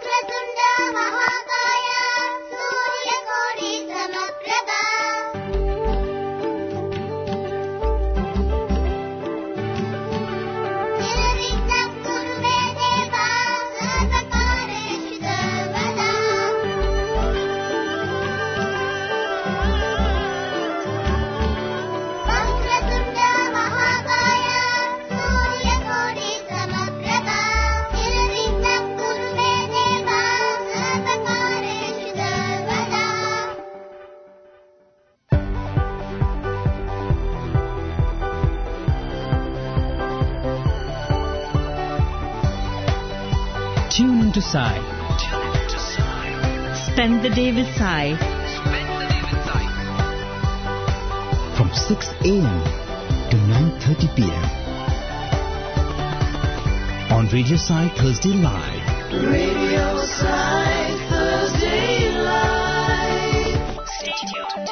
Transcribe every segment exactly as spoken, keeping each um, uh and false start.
Tune into Sai. Tune into Sai. Spend the day with Sai. Spend the day with Sai. From six a.m. to nine thirty p.m. on Radio Sai Thursday Live. Radio Sai Thursday Live. Stay tuned.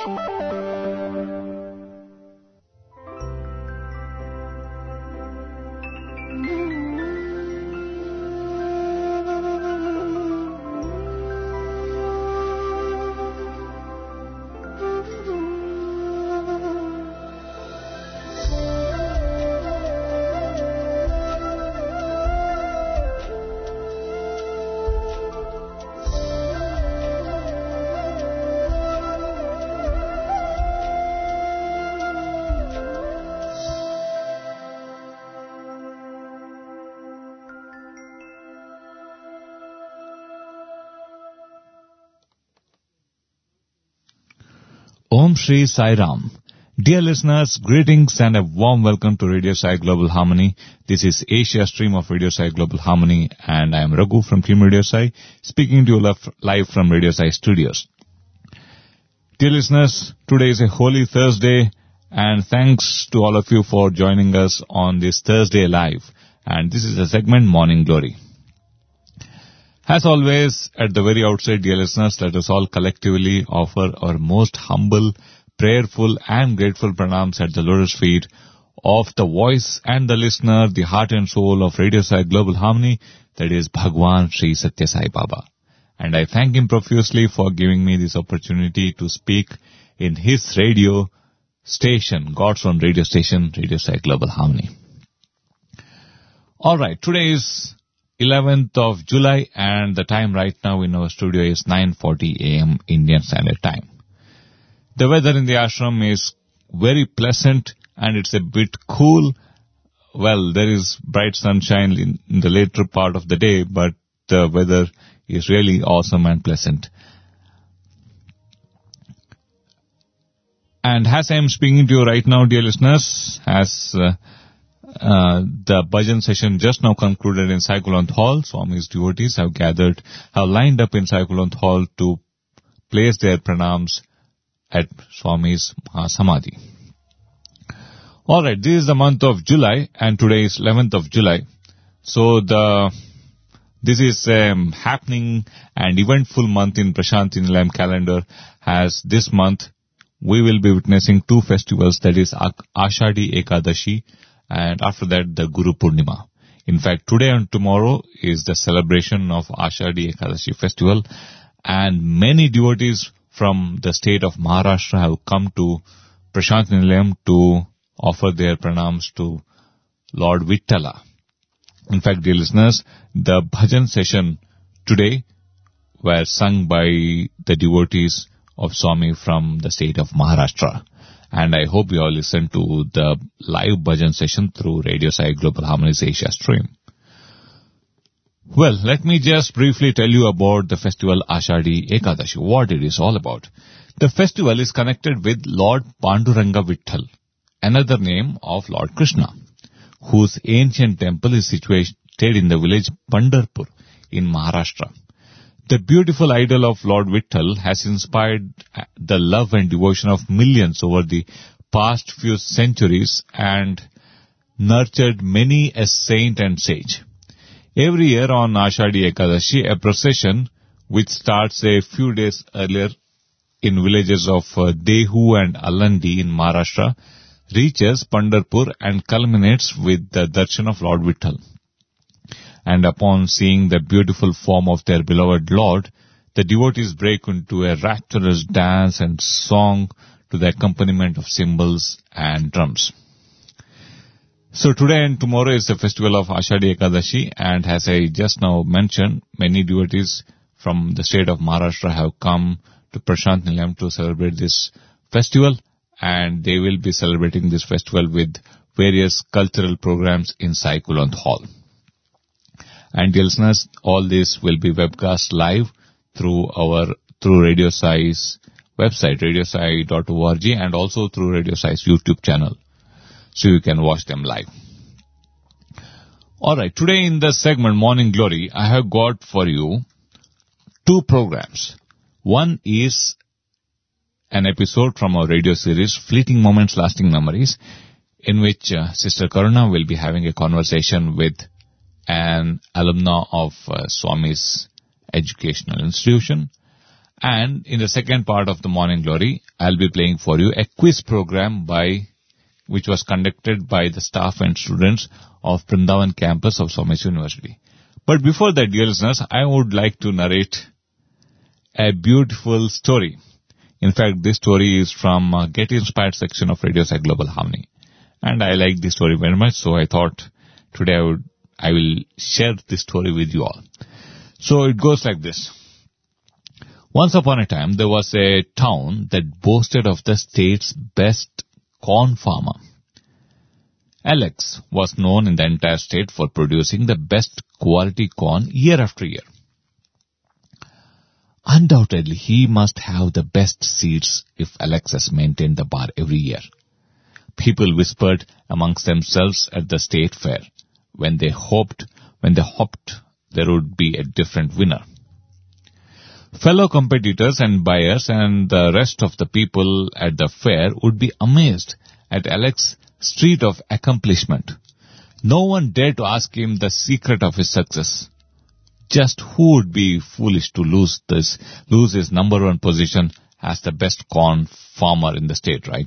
Om Shri Sai Ram. Dear listeners, greetings and a warm welcome to Radio Sai Global Harmony. This is Asia stream of Radio Sai Global Harmony, and I am Raghu from Team Radio Sai, speaking to you live from Radio Sai studios. Dear listeners, today is a holy Thursday, and thanks to all of you for joining us on this Thursday live. And this is a segment Morning Glory. As always, at the very outset, dear listeners, let us all collectively offer our most humble, prayerful and grateful pranams at the lotus feet of the voice and the listener, the heart and soul of Radio Sai Global Harmony, that is Bhagwan Sri Satya Sai Baba. And I thank him profusely for giving me this opportunity to speak in his radio station, God's own radio station, Radio Sai Global Harmony. Alright, today is eleventh of July, and the time right now in our studio is nine forty a.m. Indian Standard Time. The weather in the ashram is very pleasant and it's a bit cool. Well, there is bright sunshine in, in the later part of the day, but the weather is really awesome and pleasant. And as I am speaking to you right now, dear listeners, as uh, Uh, the bhajan session just now concluded in Sai Kulant Hall. Swami's devotees have gathered, have lined up in Sai Kulant Hall to place their pranams at Swami's Mahasamadhi. Alright, this is the month of July, and today is eleventh of July. So the, this is a um, happening and eventful month in Prashanthi Nilayam calendar, as this month we will be witnessing two festivals, that is Ashadi Ekadashi, and after that, the Guru Purnima. In fact, today and tomorrow is the celebration of Ashadi Ekadashi festival, and many devotees from the state of Maharashtra have come to Prashanthi Nilayam to offer their pranams to Lord Vittala. In fact, dear listeners, the bhajan session today were sung by the devotees of Swami from the state of Maharashtra. And I hope you all listen to the live bhajan session through Radio Sai Global Harmony's Asia stream. Well, let me just briefly tell you about the festival Ashadi Ekadashi, what it is all about. The festival is connected with Lord Panduranga Vitthal, another name of Lord Krishna, whose ancient temple is situated in the village Pandharpur in Maharashtra. The beautiful idol of Lord Vitthal has inspired the love and devotion of millions over the past few centuries and nurtured many a saint and sage. Every year on Ashadi Ekadashi, a procession which starts a few days earlier in villages of Dehu and Alandi in Maharashtra reaches Pandharpur and culminates with the darshan of Lord Vitthal. and upon seeing the beautiful form of their beloved Lord, the devotees break into a rapturous dance and song to the accompaniment of cymbals and drums. So today and tomorrow is the festival of Ashadhi Ekadashi, and as I just now mentioned, many devotees from the state of Maharashtra have come to Prashant Nilayam to celebrate this festival, and they will be celebrating this festival with various cultural programs in Sai Kulant Hall. And dear listeners, all this will be webcast live through our, through Radio Sai's website, radio sai dot org, and also through Radio Sai's YouTube channel, so you can watch them live. Alright, today in the segment Morning Glory, I have got for you two programs. One is an episode from our radio series, Fleeting Moments, Lasting Memories, in which uh, Sister Karuna will be having a conversation with an alumna of uh, Swami's educational institution. And in the second part of the Morning Glory, I'll be playing for you a quiz program by, which was conducted by the staff and students of Vrindavan campus of Swami's University. But before that, dear listeners, I would like to narrate a beautiful story. In fact, this story is from uh, Get Inspired section of Radio Sai Global Harmony. And I like this story very much, so I thought today I would, I will share this story with you all. So it goes like this. Once upon a time, there was a town that boasted of the state's best corn farmer. Alex was known in the entire state for producing the best quality corn year after year. Undoubtedly, he must have the best seeds if Alex has maintained the bar every year. People whispered amongst themselves at the state fair when they hoped, when they hoped there would be a different winner. Fellow competitors and buyers and the rest of the people at the fair would be amazed at Alex's streak of accomplishment. No one dared to ask him the secret of his success. Just who would be foolish to lose this, lose his number one position as the best corn farmer in the state, right?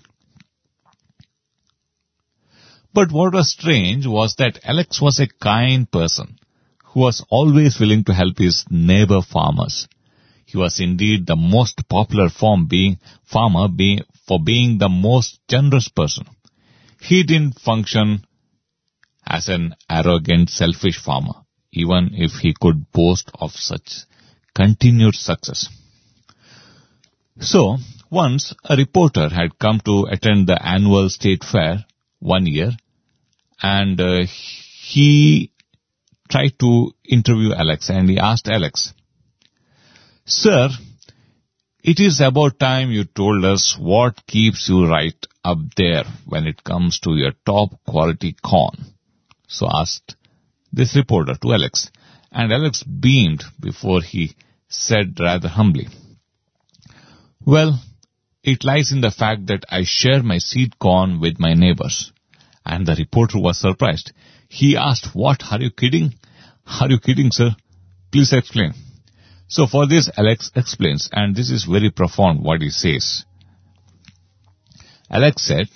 But what was strange was that Alex was a kind person who was always willing to help his neighbor farmers. He was indeed the most popular farm being, farmer being, for being the most generous person. He didn't function as an arrogant, selfish farmer, even if he could boast of such continued success. So, once a reporter had come to attend the annual state fair one year, and uh, he tried to interview Alex, and he asked Alex, "Sir, it is about time you told us what keeps you right up there when it comes to your top quality corn." So asked this reporter to Alex, and Alex beamed before he said rather humbly, "Well, it lies in the fact that I share my seed corn with my neighbors." And the reporter was surprised. He asked, "What, are you kidding? Are you kidding, sir? Please explain." So for this, Alex explains, and this is very profound what he says. Alex said,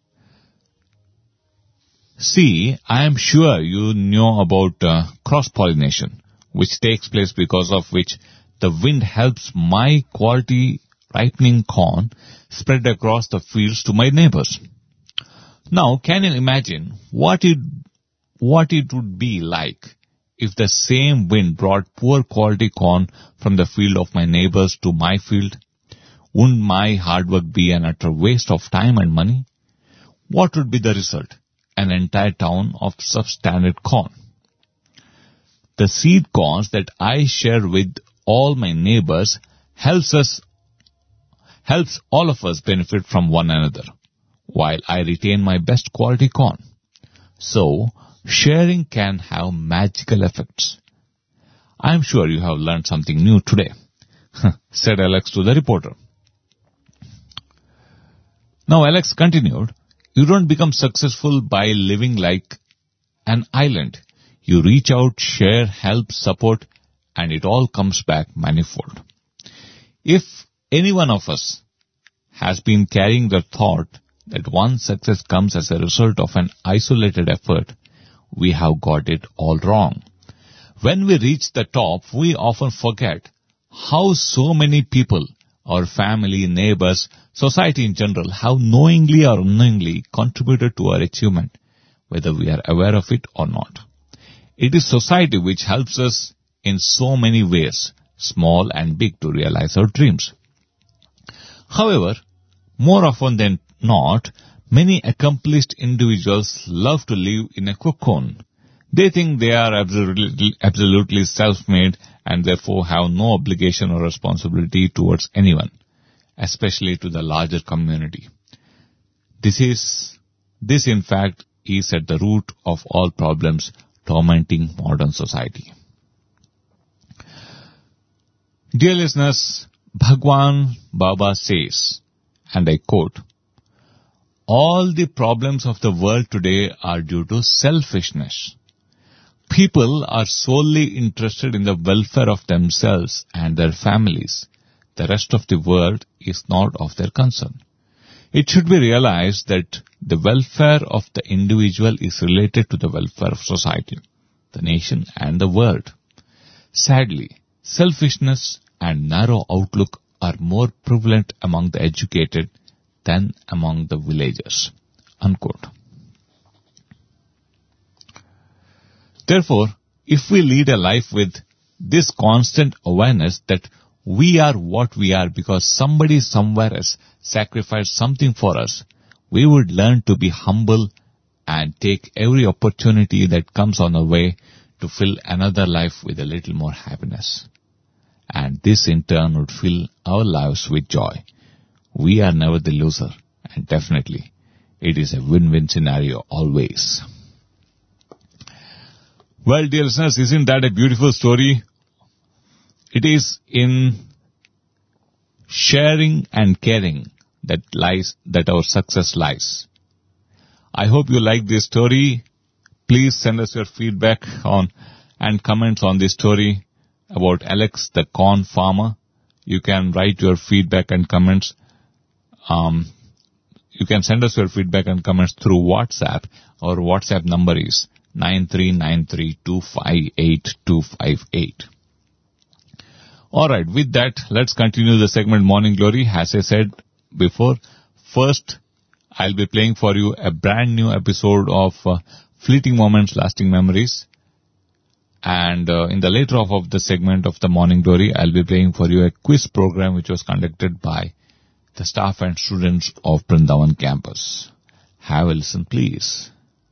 "See, I am sure you know about uh, cross-pollination, which takes place because of which the wind helps my quality ripening corn spread across the fields to my neighbors. Now, can you imagine what it, what it would be like if the same wind brought poor quality corn from the field of my neighbors to my field? Wouldn't my hard work be an utter waste of time and money? What would be the result? An entire town of substandard corn. The seed corns that I share with all my neighbors helps us, helps all of us benefit from one another, while I retain my best quality corn. So, sharing can have magical effects. I am sure you have learned something new today," said Alex to the reporter. Now Alex continued, "You don't become successful by living like an island. You reach out, share, help, support, and it all comes back manifold. If any one of us has been carrying the thought that one's success comes as a result of an isolated effort, we have got it all wrong. When we reach the top, we often forget how so many people, our family, neighbors, society in general, have knowingly or unknowingly contributed to our achievement, whether we are aware of it or not. It is society which helps us in so many ways, small and big, to realize our dreams. However, more often than not, many accomplished individuals love to live in a cocoon. They think they are absolutely, absolutely self-made and therefore have no obligation or responsibility towards anyone, especially to the larger community. This is, this in fact is at the root of all problems tormenting modern society. Dear listeners, Bhagwan Baba says, and I quote, "All the problems of the world today are due to selfishness. People are solely interested in the welfare of themselves and their families. The rest of the world is not of their concern. It should be realized that the welfare of the individual is related to the welfare of society, the nation, and the world. Sadly, selfishness and narrow outlook are more prevalent among the educated than among the villagers." Unquote. Therefore, if we lead a life with this constant awareness that we are what we are because somebody somewhere has sacrificed something for us, we would learn to be humble and take every opportunity that comes on our way to fill another life with a little more happiness. And this in turn would fill our lives with joy. We are never the loser, and definitely it is a win-win scenario always. Well, dear listeners, isn't that a beautiful story? It is in sharing and caring that lies, that our success lies. I hope you like this story. Please send us your feedback on and comments on this story about Alex the corn farmer. You can write your feedback and comments. Um, you can send us your feedback and comments through WhatsApp. Our WhatsApp number is nine three nine three two five eight two five eight. Alright, with that, let's continue the segment Morning Glory. As I said before, first I'll be playing for you a brand new episode of uh, Fleeting Moments, Lasting Memories. And uh, in the later half of the segment of the Morning Glory, I'll be playing for you a quiz program which was conducted by the staff and students of Brindavan campus. Have a listen, please.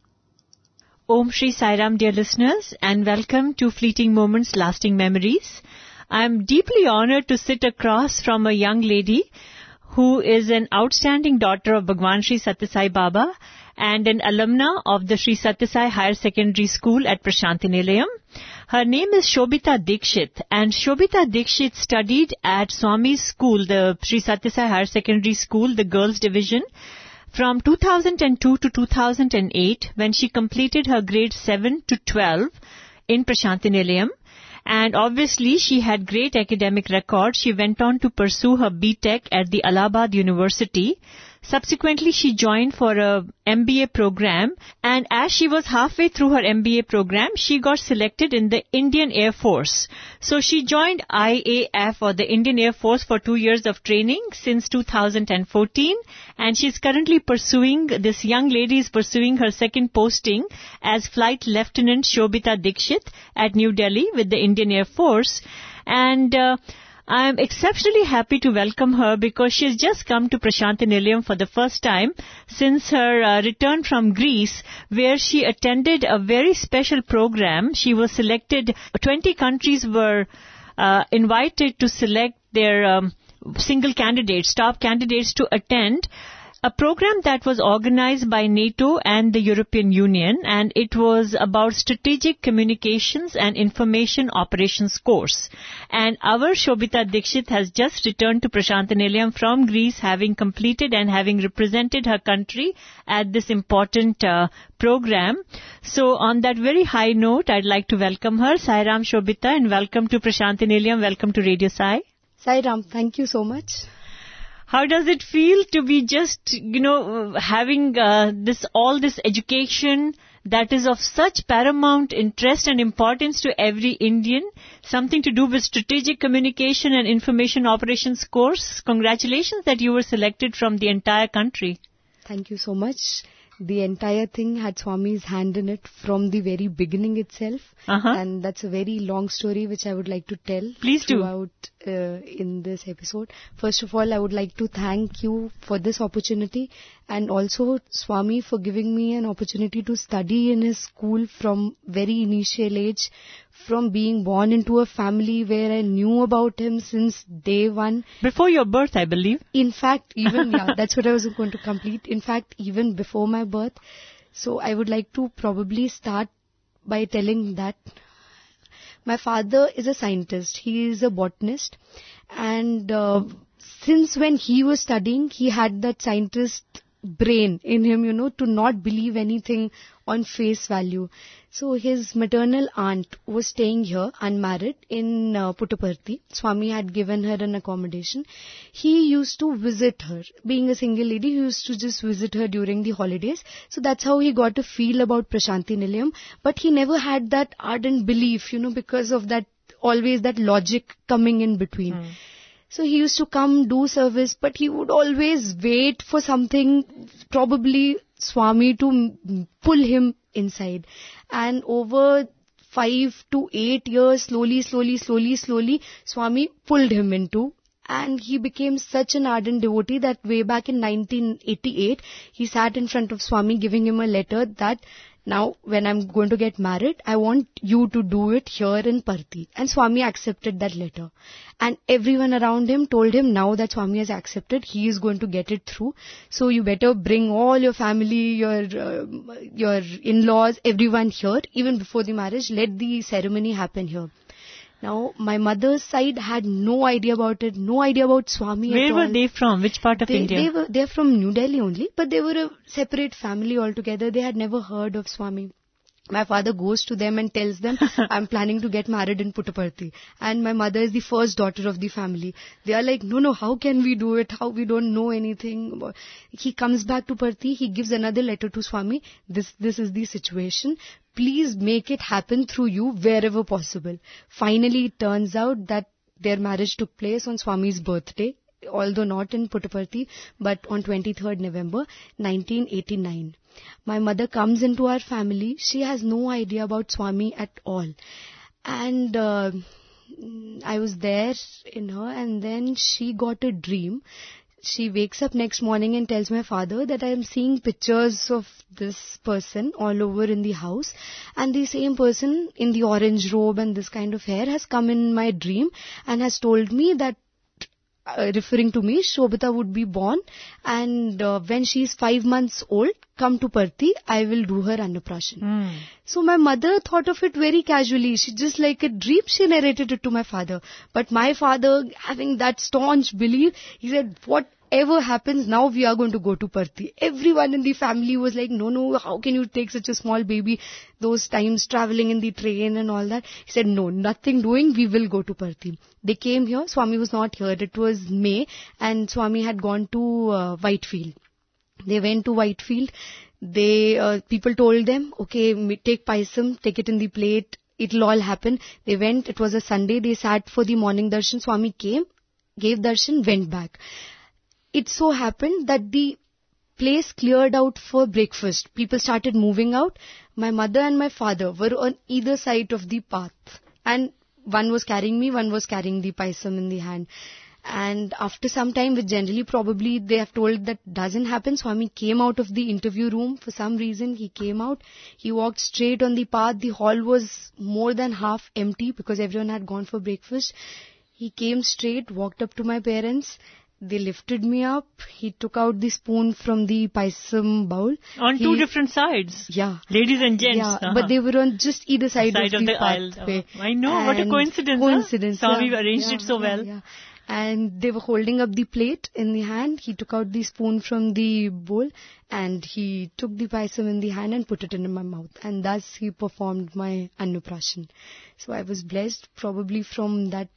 Om Shri Sai Ram, dear listeners, and welcome to Fleeting Moments, Lasting Memories. I am deeply honored to sit across from a young lady who is an outstanding daughter of Bhagwan Shri Satya Sai Baba and an alumna of the Shri Satya Sai Higher Secondary School at Prashanti Nilayam. Her name is Shobita Dikshit, and Shobita Dikshit studied at Swami's school, the Shri Satya Sai Higher Secondary School, the girls division, from two thousand two to two thousand eight, when she completed her grade seven to twelve in Prashanti Nilayam. And obviously, she had great academic record. She went on to pursue her B Tech at the Allahabad University. Subsequently, she joined for a M B A program, and as she was halfway through her M B A program, she got selected in the Indian Air Force. So she joined I A F, or the Indian Air Force, for two years of training since two thousand fourteen, and she's currently pursuing, this young lady is pursuing her second posting as Flight Lieutenant Shobita Dikshit at New Delhi with the Indian Air Force. And uh, I am exceptionally happy to welcome her because she has just come to Prashanti Nilayam for the first time since her uh, return from Greece, where she attended a very special program. She was selected, twenty countries were uh, invited to select their um, single candidates, top candidates to attend a program that was organized by NATO and the European Union, and it was about strategic communications and information operations course. And our Shobita Dikshit has just returned to Prashanti Nilayam from Greece, having completed and having represented her country at this important uh, program. So on that very high note, I'd like to welcome her. Sai Ram, Shobita, and welcome to Prashanti Nilayam. Welcome to Radio Sai. Sai Ram, thank you so much. How does it feel to be just, you know, having uh, this all this education that is of such paramount interest and importance to every Indian, something to do with strategic communication and information operations course. Congratulations that you were selected from the entire country. Thank you so much. The entire thing had Swami's hand in it from the very beginning itself. Uh-huh. And that's a very long story which I would like to tell Please do. throughout uh, in this episode. First of all, I would like to thank you for this opportunity, and also Swami for giving me an opportunity to study in his school from very initial age, from being born into a family where I knew about him since day one. Before your birth, I believe. In fact, even, yeah, that's what I was going to complete. In fact, even before my birth. So I would like to probably start by telling that my father is a scientist. He is a botanist. And uh, since when he was studying, he had that scientist brain in him, you know, to not believe anything on face value. So his maternal aunt was staying here unmarried in uh, Puttaparthi. Swami had given her an accommodation. He used to visit her. Being a single lady, he used to just visit her during the holidays. So that's how he got a feel about Prashanti Nilayam. But he never had that ardent belief, you know, because of that, always that logic coming in between. Hmm. So he used to come, do service, but he would always wait for something, probably Swami to pull him inside. And over five to eight years, slowly, slowly, slowly, slowly, Swami pulled him into. And he became such an ardent devotee that way back in nineteen eighty-eight, he sat in front of Swami giving him a letter that, now when I'm going to get married, I want you to do it here in Parthi. And Swami accepted that letter. And everyone around him told him, now that Swami has accepted, he is going to get it through. So you better bring all your family, your uh, your in-laws, everyone here, even before the marriage. Let the ceremony happen here. Now, my mother's side had no idea about it, no idea about Swami Where at all. were they from? Which part of they, India? They were, they're from New Delhi only, but they were a separate family altogether. They had never heard of Swami. My father goes to them and tells them, I'm planning to get married in Puttaparthi. And my mother is the first daughter of the family. They are like, no, no, how can we do it? How we don't know anything. He comes back to Parthi. He gives another letter to Swami. This, this is the situation. Please make it happen through you wherever possible. Finally, it turns out that their marriage took place on Swami's birthday, although not in Puttaparthi, but on twenty-third November nineteen eighty-nine. My mother comes into our family. She has no idea about Swami at all. And uh, I was there in her, and then she got a dream. She wakes up next morning and tells my father that I am seeing pictures of this person all over in the house, and the same person in the orange robe and this kind of hair has come in my dream and has told me that, uh, referring to me, Shobhita would be born, and uh, when she is five months old, come to Parthi, I will do her Annaprashan. Mm. So my mother thought of it very casually. She just like a dream, she narrated it to my father. But my father, having that staunch belief, he said, whatever happens, now we are going to go to Parthi. Everyone in the family was like, no, no, how can you take such a small baby? Those times traveling in the train and all that. He said, no, nothing doing, we will go to Parthi. They came here, Swami was not here. It was May, and Swami had gone to uh, Whitefield. They went to Whitefield. They uh, people told them, okay, take paisam, take it in the plate. It'll all happen. They went. It was a Sunday. They sat for the morning darshan. Swami came, gave darshan, went back. It so happened that the place cleared out for breakfast. People started moving out. My mother and my father were on either side of the path, and one was carrying me, one was carrying the paisam in the hand. And after some time, which generally probably they have told that doesn't happen, Swami came out of the interview room. For some reason, he came out. He walked straight on the path. The hall was more than half empty because everyone had gone for breakfast. He came straight, walked up to my parents. They lifted me up. He took out the spoon from the paisam bowl. On he, two different sides. Yeah. Ladies and gents. Yeah, uh-huh. but they were on just either side, side of, of the, the pathway. aisle. Oh, I know, and what a coincidence. Coincidence. Huh? Swami yeah, arranged yeah, it so well. Yeah, yeah. And they were holding up the plate in the hand. He took out the spoon from the bowl and he took the paisam in the hand and put it in my mouth. And thus he performed my Annaprashan. So I was blessed probably from that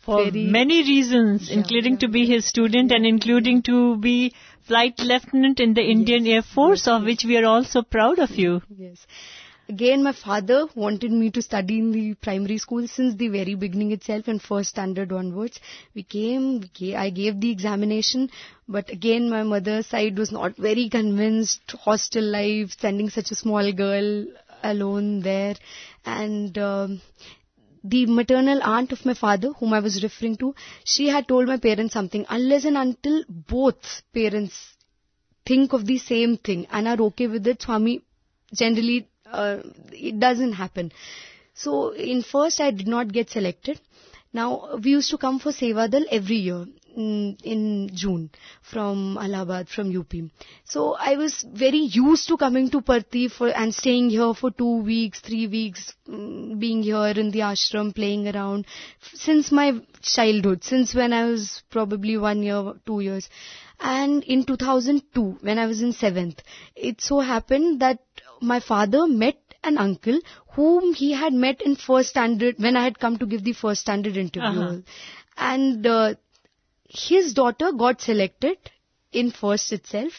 For very many reasons, Yeah, including yeah, to be his student and including to be flight lieutenant in the Indian Air Force, of which we are all so proud of you. Yes. Again, my father wanted me to study in the primary school since the very beginning itself, and first standard onwards. We came, we ga- I gave the examination, but again my mother's side was not very convinced. Hostel life, sending such a small girl alone there, and um, the maternal aunt of my father, whom I was referring to, she had told my parents something. Unless and until both parents think of the same thing and are okay with it, Swami, generally uh, it doesn't happen. So in first I did not get selected. Now we used to come for Sevadal every year in, in June from Allahabad, from U P. So I was very used to coming to Parthi for and staying here for two weeks, three weeks, mm, being here in the ashram, playing around since my childhood, since when I was probably one year, two years. And in two thousand two, when I was in seventh, it so happened that my father met an uncle whom he had met in first standard when I had come to give the first standard interview. Uh-huh. And uh, his daughter got selected in first itself.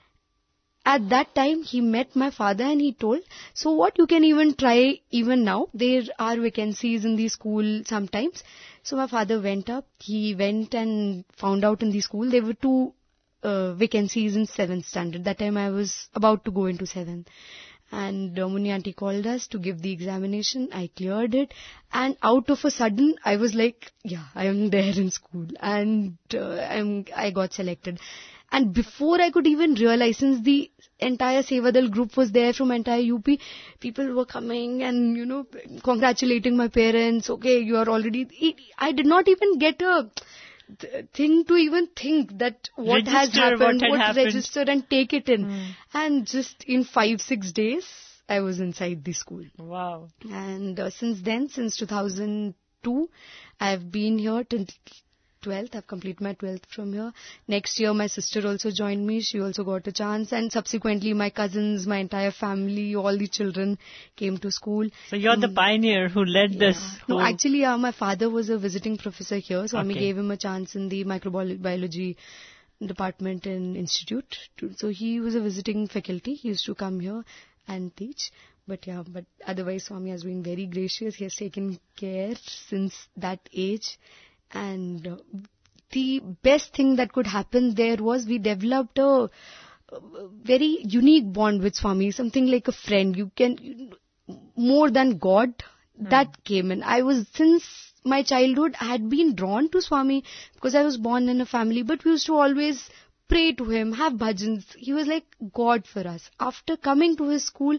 At that time, he met my father and he told, so what, you can even try even now. There are vacancies in the school sometimes. So my father went up. He went and found out in the school there were two uh, vacancies in seventh standard. That time I was about to go into seventh. And uh, Muni auntie called us to give the examination. I cleared it. And out of a sudden, I was like, yeah, I am there in school. And uh, I'm, I got selected. And before I could even realize, since the entire Sevadal group was there from entire U P, people were coming and, you know, congratulating my parents. Okay, you are already... I did not even get a th- thing to even think that what has Register happened, what had what happened. register and take it in. Hmm. And just in five, six days, I was inside the school. Wow. And uh, since then, since two thousand two, I've been here till twelfth. I've completed my twelfth from here. Next year, my sister also joined me. She also got a chance. And subsequently, my cousins, my entire family, all the children came to school. So you're the pioneer who led this. No, whole- actually, uh, my father was a visiting professor here. So Swami Okay. gave him a chance in the microbiology department and institute. To, so he was a visiting faculty. He used to come here and teach. But yeah, but otherwise Swami has been very gracious. He has taken care since that age. And uh, the best thing that could happen there was we developed a, a very unique bond with Swami, something like a friend. You can, more than God, that came in. I was, since my childhood, I had been drawn to Swami because I was born in a family, but we used to always pray to him, have bhajans. He was like God for us. After coming to his school,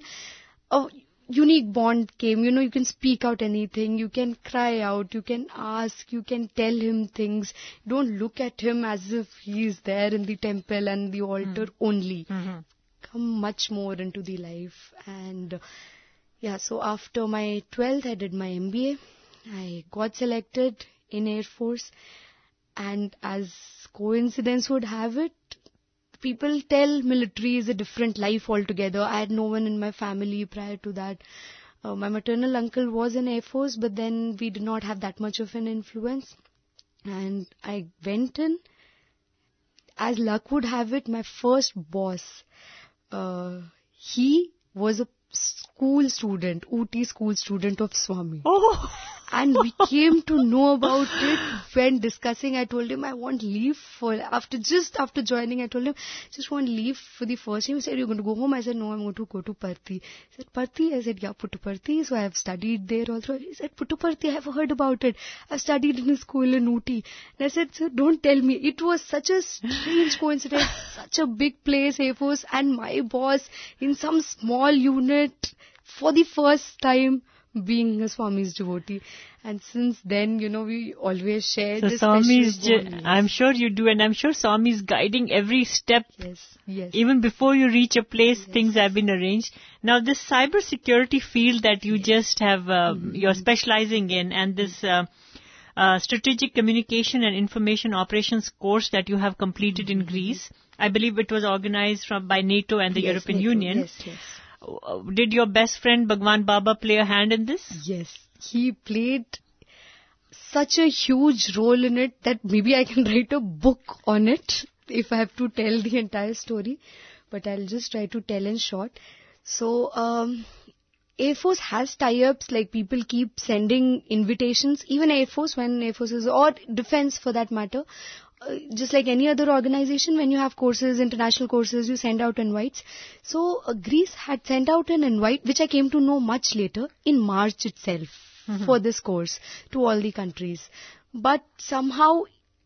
a unique bond came. You know, you can speak out anything, you can cry out, you can ask, you can tell him things. Don't look at him as if he is there in the temple and the altar only. Mhm. Come much more into the life. And uh, yeah, so after my twelfth, I did my M B A. I got selected in Air Force. And as coincidence would have it, people tell military is a different life altogether. I had no one in my family prior to that. Uh, my maternal uncle was in Air Force, but then we did not have that much of an influence. And I went in. As luck would have it, my first boss, uh, he was a school student, O T school student of Swami. Oh. And we came to know about it when discussing. I told him I want leave for, after just after joining, I told him, just want leave for the first time. He said, you're going to go home? I said, no, I'm going to go to Parthi. He said, Parthi? I said, yeah, Puttaparthi. So I have studied there also. He said, Puttaparthi, I have heard about it. I've studied in a school in O T. And I said, sir, don't tell me. It was such a strange coincidence, such a big place, Air Force, and my boss in some small unit for the first time, being a Swami's devotee. And since then, you know, we always share So this Swami's, special ju- bond. I'm sure you do, and I'm sure Swami's guiding every step. Yes, yes. Even before you reach a place, things have been arranged. Now, this cyber security field that you just have, uh, you're specializing in, and this uh, uh, strategic communication and information operations course that you have completed in Greece, I believe it was organized from by NATO and the Yes, European NATO, Union. Yes, yes. Uh, Did your best friend Bhagwan Baba play a hand in this? Yes, he played such a huge role in it that maybe I can write a book on it if I have to tell the entire story. But I'll just try to tell in short. So, um, Air Force has tie-ups, like people keep sending invitations, even Air Force, when Air Force is, or Defense for that matter. Uh, just like any other organization, when you have courses, international courses, you send out invites. So, uh, Greece had sent out an invite, which I came to know much later, in March itself, mm-hmm. for this course, to all the countries. But somehow,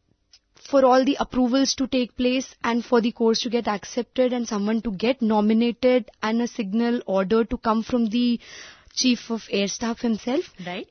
for all the approvals to take place and for the course to get accepted and someone to get nominated and a signal order to come from the Chief of Air Staff himself. Right.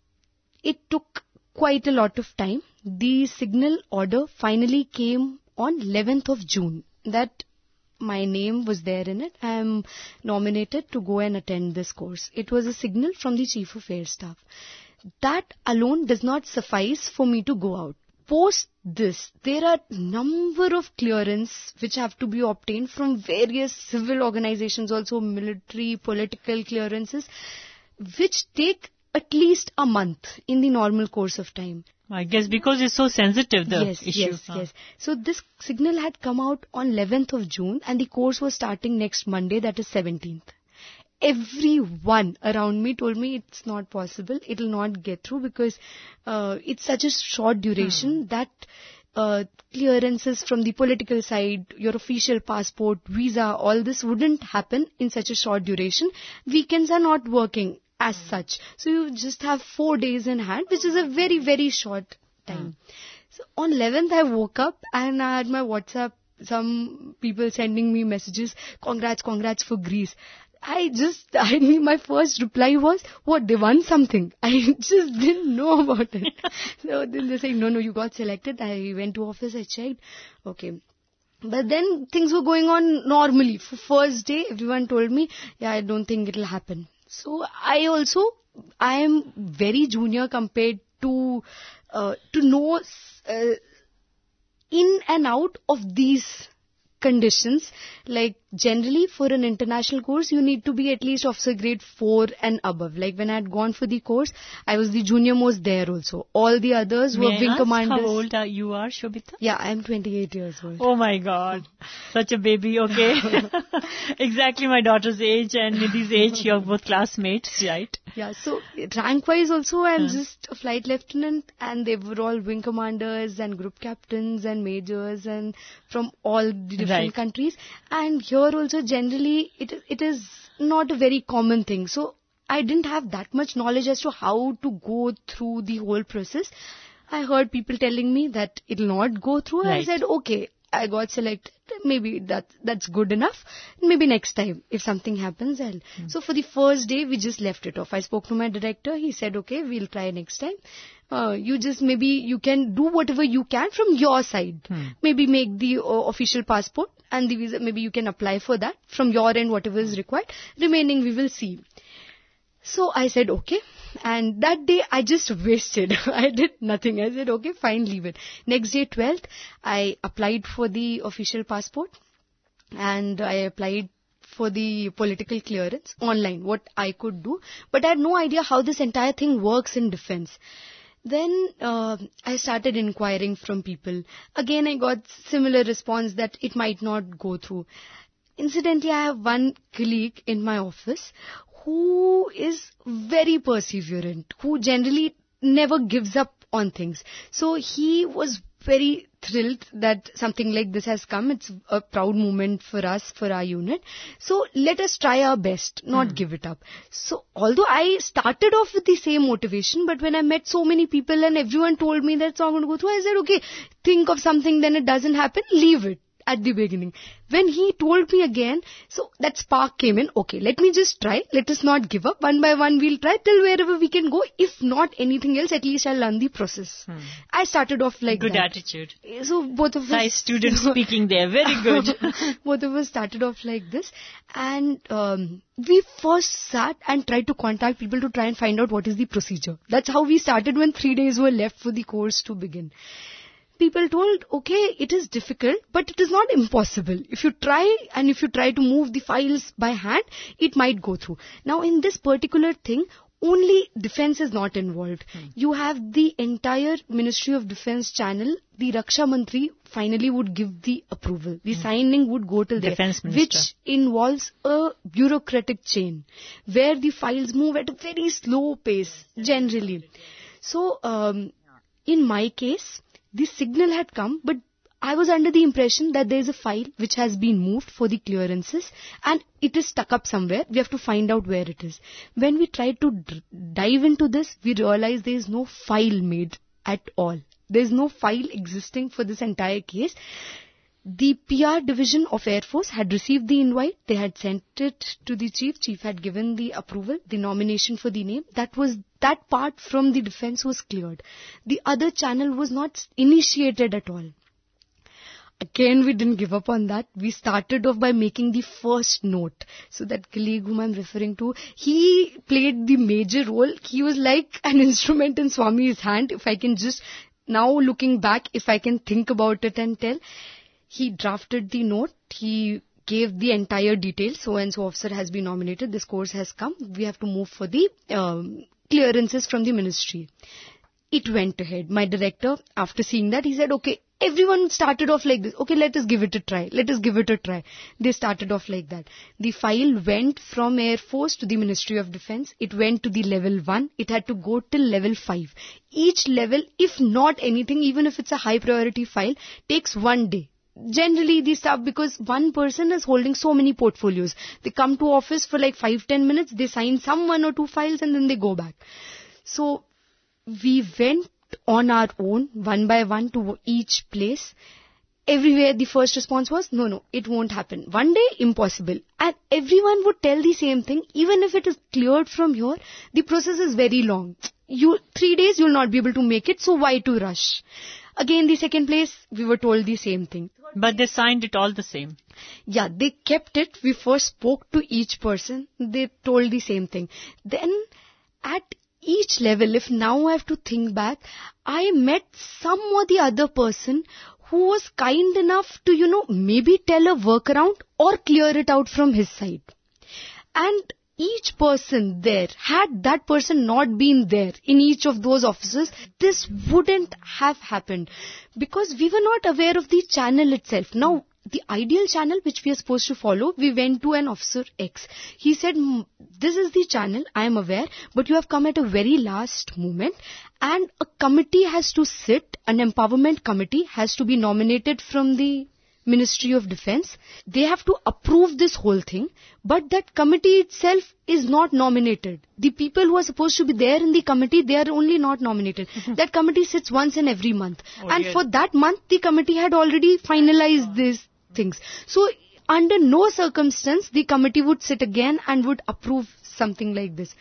It took quite a lot of time. The signal order finally came on eleventh of June. That my name was there in it. I am nominated to go and attend this course. It was a signal from the Chief of Air Staff. That alone does not suffice for me to go out. Post this, there are number of clearance which have to be obtained from various civil organizations, also military, political clearances, which take at least a month in the normal course of time. I guess because it's so sensitive, the yes, issue. Yes, yes, yes. So this signal had come out on eleventh of June and the course was starting next Monday, that is seventeenth. Everyone around me told me it's not possible, it will not get through because uh, it's such a short duration hmm. that uh, clearances from the political side, your official passport, visa, all this wouldn't happen in such a short duration. Weekends are not working as hmm. such. So you just have four days in hand, which is a very, very short time. Hmm. So on eleventh I woke up and I had my WhatsApp, some people sending me messages, congrats, congrats for Greece. I just, I mean, my first reply was, what, they won something? I just didn't know about it. So then they say, no, no, you got selected. I went to office, I checked. Okay. But then things were going on normally. For first day, everyone told me, yeah, I don't think it'll happen. So I also, I am very junior compared to, uh, to know uh, in and out of these conditions. Like generally for an international course, you need to be at least officer grade four and above. Like when I had gone for the course, I was the junior most there also. All the others May were I wing ask commanders. How old are you are, Shobita? Yeah, I am twenty-eight years old. Oh my God. Such a baby, okay. Exactly my daughter's age and Nidhi's age, you're both classmates, right? Yeah, so rank-wise also I'm Hmm. just a flight lieutenant and they were all wing commanders and group captains and majors and from all the different Right. countries. And here also generally it it is not a very common thing. So I didn't have that much knowledge as to how to go through the whole process. I heard people telling me that it'll not go through. I Right. said, okay, I got selected. Maybe that that's good enough. Maybe next time, if something happens, I'll. So for the first day, we just left it off. I spoke to my director. He said, okay, we'll try next time. Uh, you just maybe you can do whatever you can from your side. Hmm. Maybe make the uh, official passport and the visa. Maybe you can apply for that from your end, whatever is required. Remaining, we will see. So I said, okay. And that day I just wasted. I did nothing. I said, okay, fine, leave it. Next day, twelfth, I applied for the official passport and I applied for the political clearance online, what I could do. But I had no idea how this entire thing works in defense. Then uh, I started inquiring from people. Again, I got similar response that it might not go through. Incidentally, I have one colleague in my office who is very perseverant, who generally never gives up on things. So he was very thrilled that something like this has come. It's a proud moment for us, for our unit. So let us try our best, not give it up. So although I started off with the same motivation, but when I met so many people and everyone told me that it's not going to go through, I said, okay, think of something, then it doesn't happen, leave it. At the beginning. When he told me again, so that spark came in, okay, let me just try, let us not give up, one by one we'll try till wherever we can go, if not anything else, at least I'll learn the process. Hmm. I started off like Good that. attitude. So both of us... Nice student speaking there, very good. Both of us started off like this and um, we first sat and tried to contact people to try and find out what is the procedure. That's how we started when three days were left for the course to begin. People told, okay, it is difficult, but it is not impossible. If you try and if you try to move the files by hand, it might go through. Now, in this particular thing, only defense is not involved. You have the entire Ministry of Defense channel. The Raksha Mantri finally would give the approval. The signing would go to there, Defense Minister. which involves a bureaucratic chain where the files move at a very slow pace generally. So, um, in my case, the signal had come, but I was under the impression that there is a file which has been moved for the clearances and it is stuck up somewhere. We have to find out where it is. When we tried to d- dive into this, we realized there is no file made at all. There is no file existing for this entire case. The P R division of Air Force had received the invite. They had sent it to the chief. Chief had given the approval, the nomination for the name. That was, that part from the defense was cleared. The other channel was not initiated at all. Again, we didn't give up on that. We started off by making the first note. So that colleague whom I'm referring to, he played the major role. He was like an instrument in Swami's hand. If I can just, now looking back, if I can think about it and tell, he drafted the note. He gave the entire details. So and so officer has been nominated. This course has come. We have to move for the um, clearances from the ministry. It went ahead. My director, after seeing that, he said, okay, everyone started off like this. Okay, let us give it a try. Let us give it a try. They started off like that. The file went from Air Force to the Ministry of Defense. It went to the level one. It had to go till level five. Each level, if not anything, even if it's a high priority file, takes one day. Generally, the staff, because one person is holding so many portfolios. They come to office for like five, ten minutes. They sign some one or two files and then they go back. So, we went on our own, one by one, to each place. Everywhere the first response was, no, no, it won't happen. One day, impossible. And everyone would tell the same thing. Even if it is cleared from here, the process is very long. You, three days, you'll not be able to make it, so why to rush? Again, the second place, we were told the same thing. But they signed it all the same. Yeah, they kept it. We first spoke to each person. They told the same thing. Then, at each level, if now I have to think back, I met some or the other person who was kind enough to, you know, maybe tell a workaround or clear it out from his side. And each person there, had that person not been there in each of those offices, this wouldn't have happened. Because we were not aware of the channel itself. Now, the ideal channel which we are supposed to follow, we went to an officer X. He said, this is the channel, I am aware, but you have come at a very last moment and a committee has to sit, an empowerment committee has to be nominated from the Ministry of Defense. They have to approve this whole thing, but that committee itself is not nominated. The people who are supposed to be there in the committee, they are only not nominated. That committee sits once in every month. Oh, and yes. for that month, the committee had already finalized these things. So, under no circumstance, the committee would sit again and would approve something like this.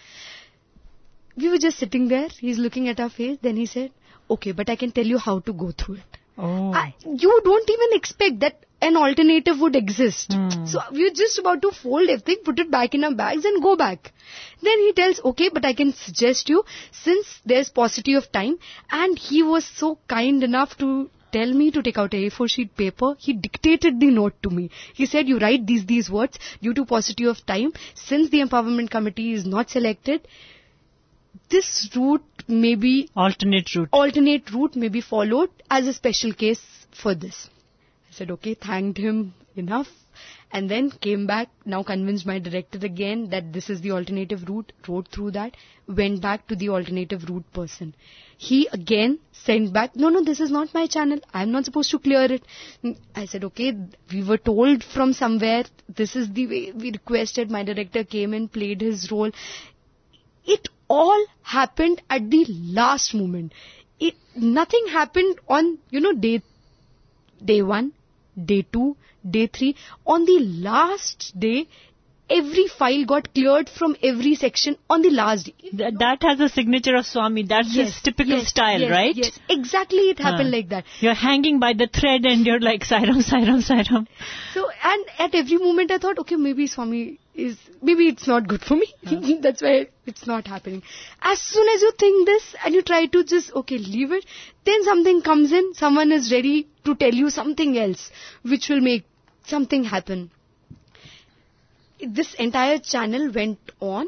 We were just sitting there. He's looking at our face. Then he said, okay, but I can tell you how to go through it. Oh. I, you don't even expect that an alternative would exist. Hmm. So we were just about to fold everything, put it back in our bags and go back. Then he tells, okay, but I can suggest you, since there's paucity of time, and he was so kind enough to tell me to take out a A four sheet paper. He dictated the note to me. He said, you write these, these words, due to paucity of time, since the empowerment committee is not selected, this route may be, Alternate route. alternate route may be followed as a special case for this. I said, okay, thanked him enough, and then came back, now convinced my director again that this is the alternative route, wrote through that, went back to the alternative route person. He again sent back, no, no, this is not my channel, I am not supposed to clear it. I said, okay, we were told from somewhere, this is the way we requested, my director came in, played his role. It all happened at the last moment. It, nothing happened on, you know, day, day one, day two, day three. On the last day, every file got cleared from every section on the last day. Th- that has a signature of Swami. That's his typical yes, style, yes, right? Yes, exactly. It happened Huh. like that. You're hanging by the thread and you're like, Sairam, Sairam, Sairam. So, and at every moment I thought, okay, maybe Swami is, maybe it's not good for me. That's why it's not happening. As soon as you think this and you try to just, okay, leave it, then something comes in, someone is ready to tell you something else, which will make something happen. This entire channel went on,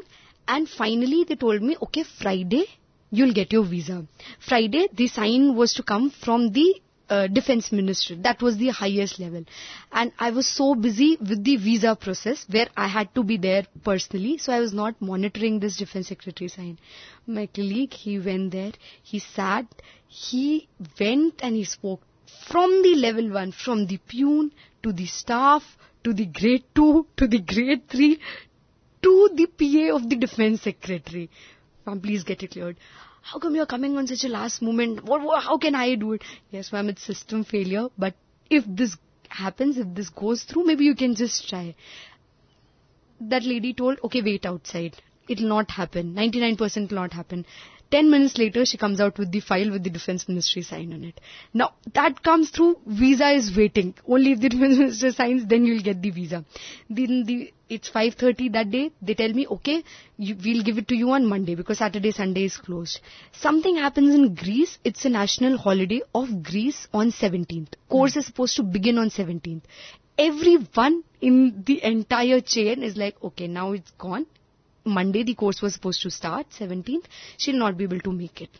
And finally they told me, okay, Friday you'll get your visa. Friday the sign was to come from the uh, defense ministry. That was the highest level. And I was so busy with the visa process where I had to be there personally. So I was not monitoring this defense secretary sign. My colleague, he went there, he sat, he went and he spoke from the level one, from the peon to the staff, to the grade two, to the grade three, to the P A of the defense secretary. Ma'am, please get it cleared. How come you're coming on such a last moment? What, what, how can I do it? Yes, ma'am, it's system failure. But if this happens, if this goes through, maybe you can just try. That lady told, okay, wait outside. It'll not happen. ninety-nine percent will not happen. Ten minutes later, she comes out with the file with the defense ministry sign on it. Now, that comes through, visa is waiting. Only if the defense minister signs, then you'll get the visa. Then the, it's five thirty that day. They tell me, okay, you, we'll give it to you on Monday because Saturday, Sunday is closed. Something happens in Greece. It's a national holiday of Greece on seventeenth. Course mm. is supposed to begin on seventeenth. Everyone in the entire chain is like, okay, now it's gone. Monday the course was supposed to start, seventeenth. She'll not be able to make it.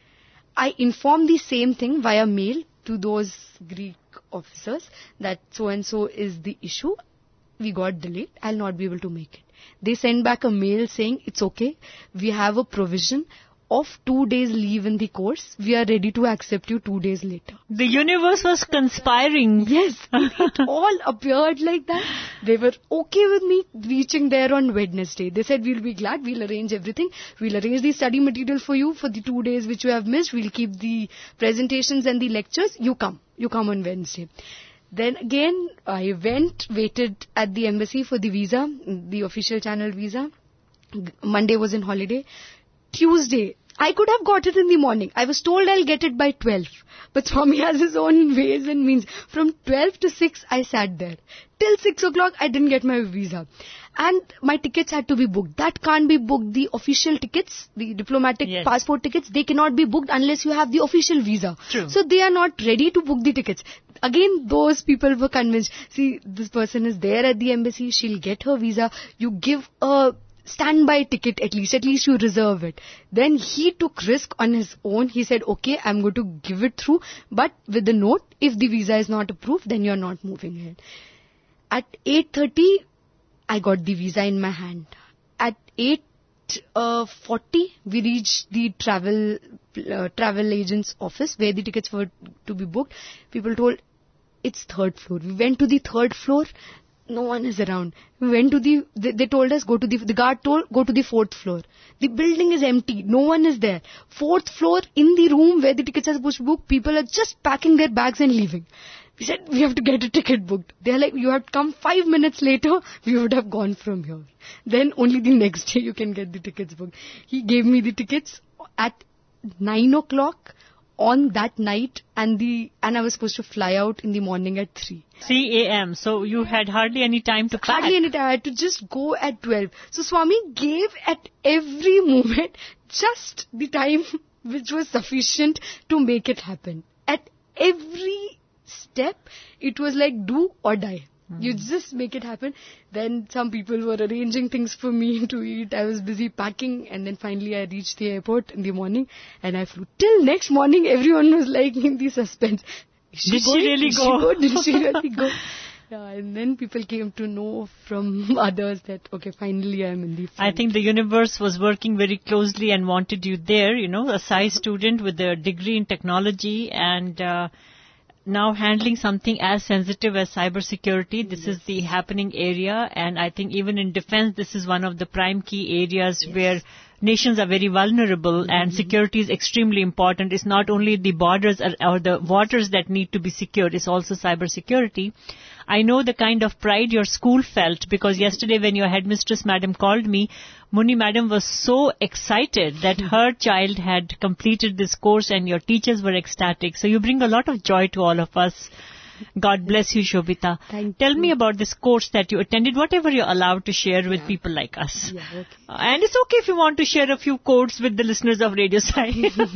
I informed the same thing via mail to those Greek officers that so-and-so is the issue. We got delayed. I'll not be able to make it. They sent back a mail saying, it's okay. We have a provision of two days leave in the course. We are ready to accept you two days later. The universe was conspiring. Yes, it all appeared like that. They were okay with me reaching there on Wednesday. They said, we'll be glad, we'll arrange everything. We'll arrange the study material for you for the two days which you have missed. We'll keep the presentations and the lectures. You come. You come on Wednesday. Then again, I went, waited at the embassy for the visa, the official channel visa. Monday was in holiday. Tuesday, I could have got it in the morning. I was told I'll get it by twelve. But Swami has his own ways and means. From twelve to six, I sat there. Till six o'clock, I didn't get my visa. And my tickets had to be booked. That can't be booked. The official tickets, the diplomatic yes. passport tickets, they cannot be booked unless you have the official visa. True. So they are not ready to book the tickets. Again, those people were convinced. See, this person is there at the embassy. She'll get her visa. You give a standby ticket at least, at least you reserve it. Then he took risk on his own. He said, okay, I'm going to give it through, but with the note, if the visa is not approved, then you're not moving ahead. At eight thirty, I got the visa in my hand. At eight forty, we reached the travel uh, travel agent's office where the tickets were to be booked. People told, it's third floor. We went to the third floor. No one is around. We went to the, they, they told us, go to the, the guard told, go to the fourth floor. The building is empty. No one is there. Fourth floor, in the room where the tickets are supposed to book, people are just packing their bags and leaving. We said, we have to get a ticket booked. They're like, you have to come five minutes later, we would have gone from here. Then only the next day you can get the tickets booked. He gave me the tickets at nine o'clock on that night, and the and I was supposed to fly out in the morning at three. three a.m. So you had hardly any time to pack. Hardly any time. I had to just go at twelve. So Swami gave at every moment just the time which was sufficient to make it happen. At every step, it was like do or die. Mm. You just make it happen. Then some people were arranging things for me to eat. I was busy packing, and then finally I reached the airport in the morning and I flew. Till next morning, everyone was like in the suspense. Is she Did going? she really Did go? She go? Did she really go? Yeah, and then people came to know from others that, okay, finally I'm in the flight. I think the universe was working very closely and wanted you there, you know, a Sai student with a degree in technology and uh, now handling something as sensitive as cybersecurity. This yes. is the happening area, and I think even in defense, this is one of the prime key areas yes. where nations are very vulnerable mm-hmm. and security is extremely important. It's not only the borders or, or the waters that need to be secured, it's also cybersecurity. I know the kind of pride your school felt, because yesterday when your headmistress madam called me, Muni madam was so excited that her child had completed this course and your teachers were ecstatic. So you bring a lot of joy to all of us. God bless you, Shobita. Thank Tell you. me about this course that you attended, whatever you're allowed to share with yeah. people like us. Yeah, okay. Uh, and it's okay if you want to share a few quotes with the listeners of Radio Sai.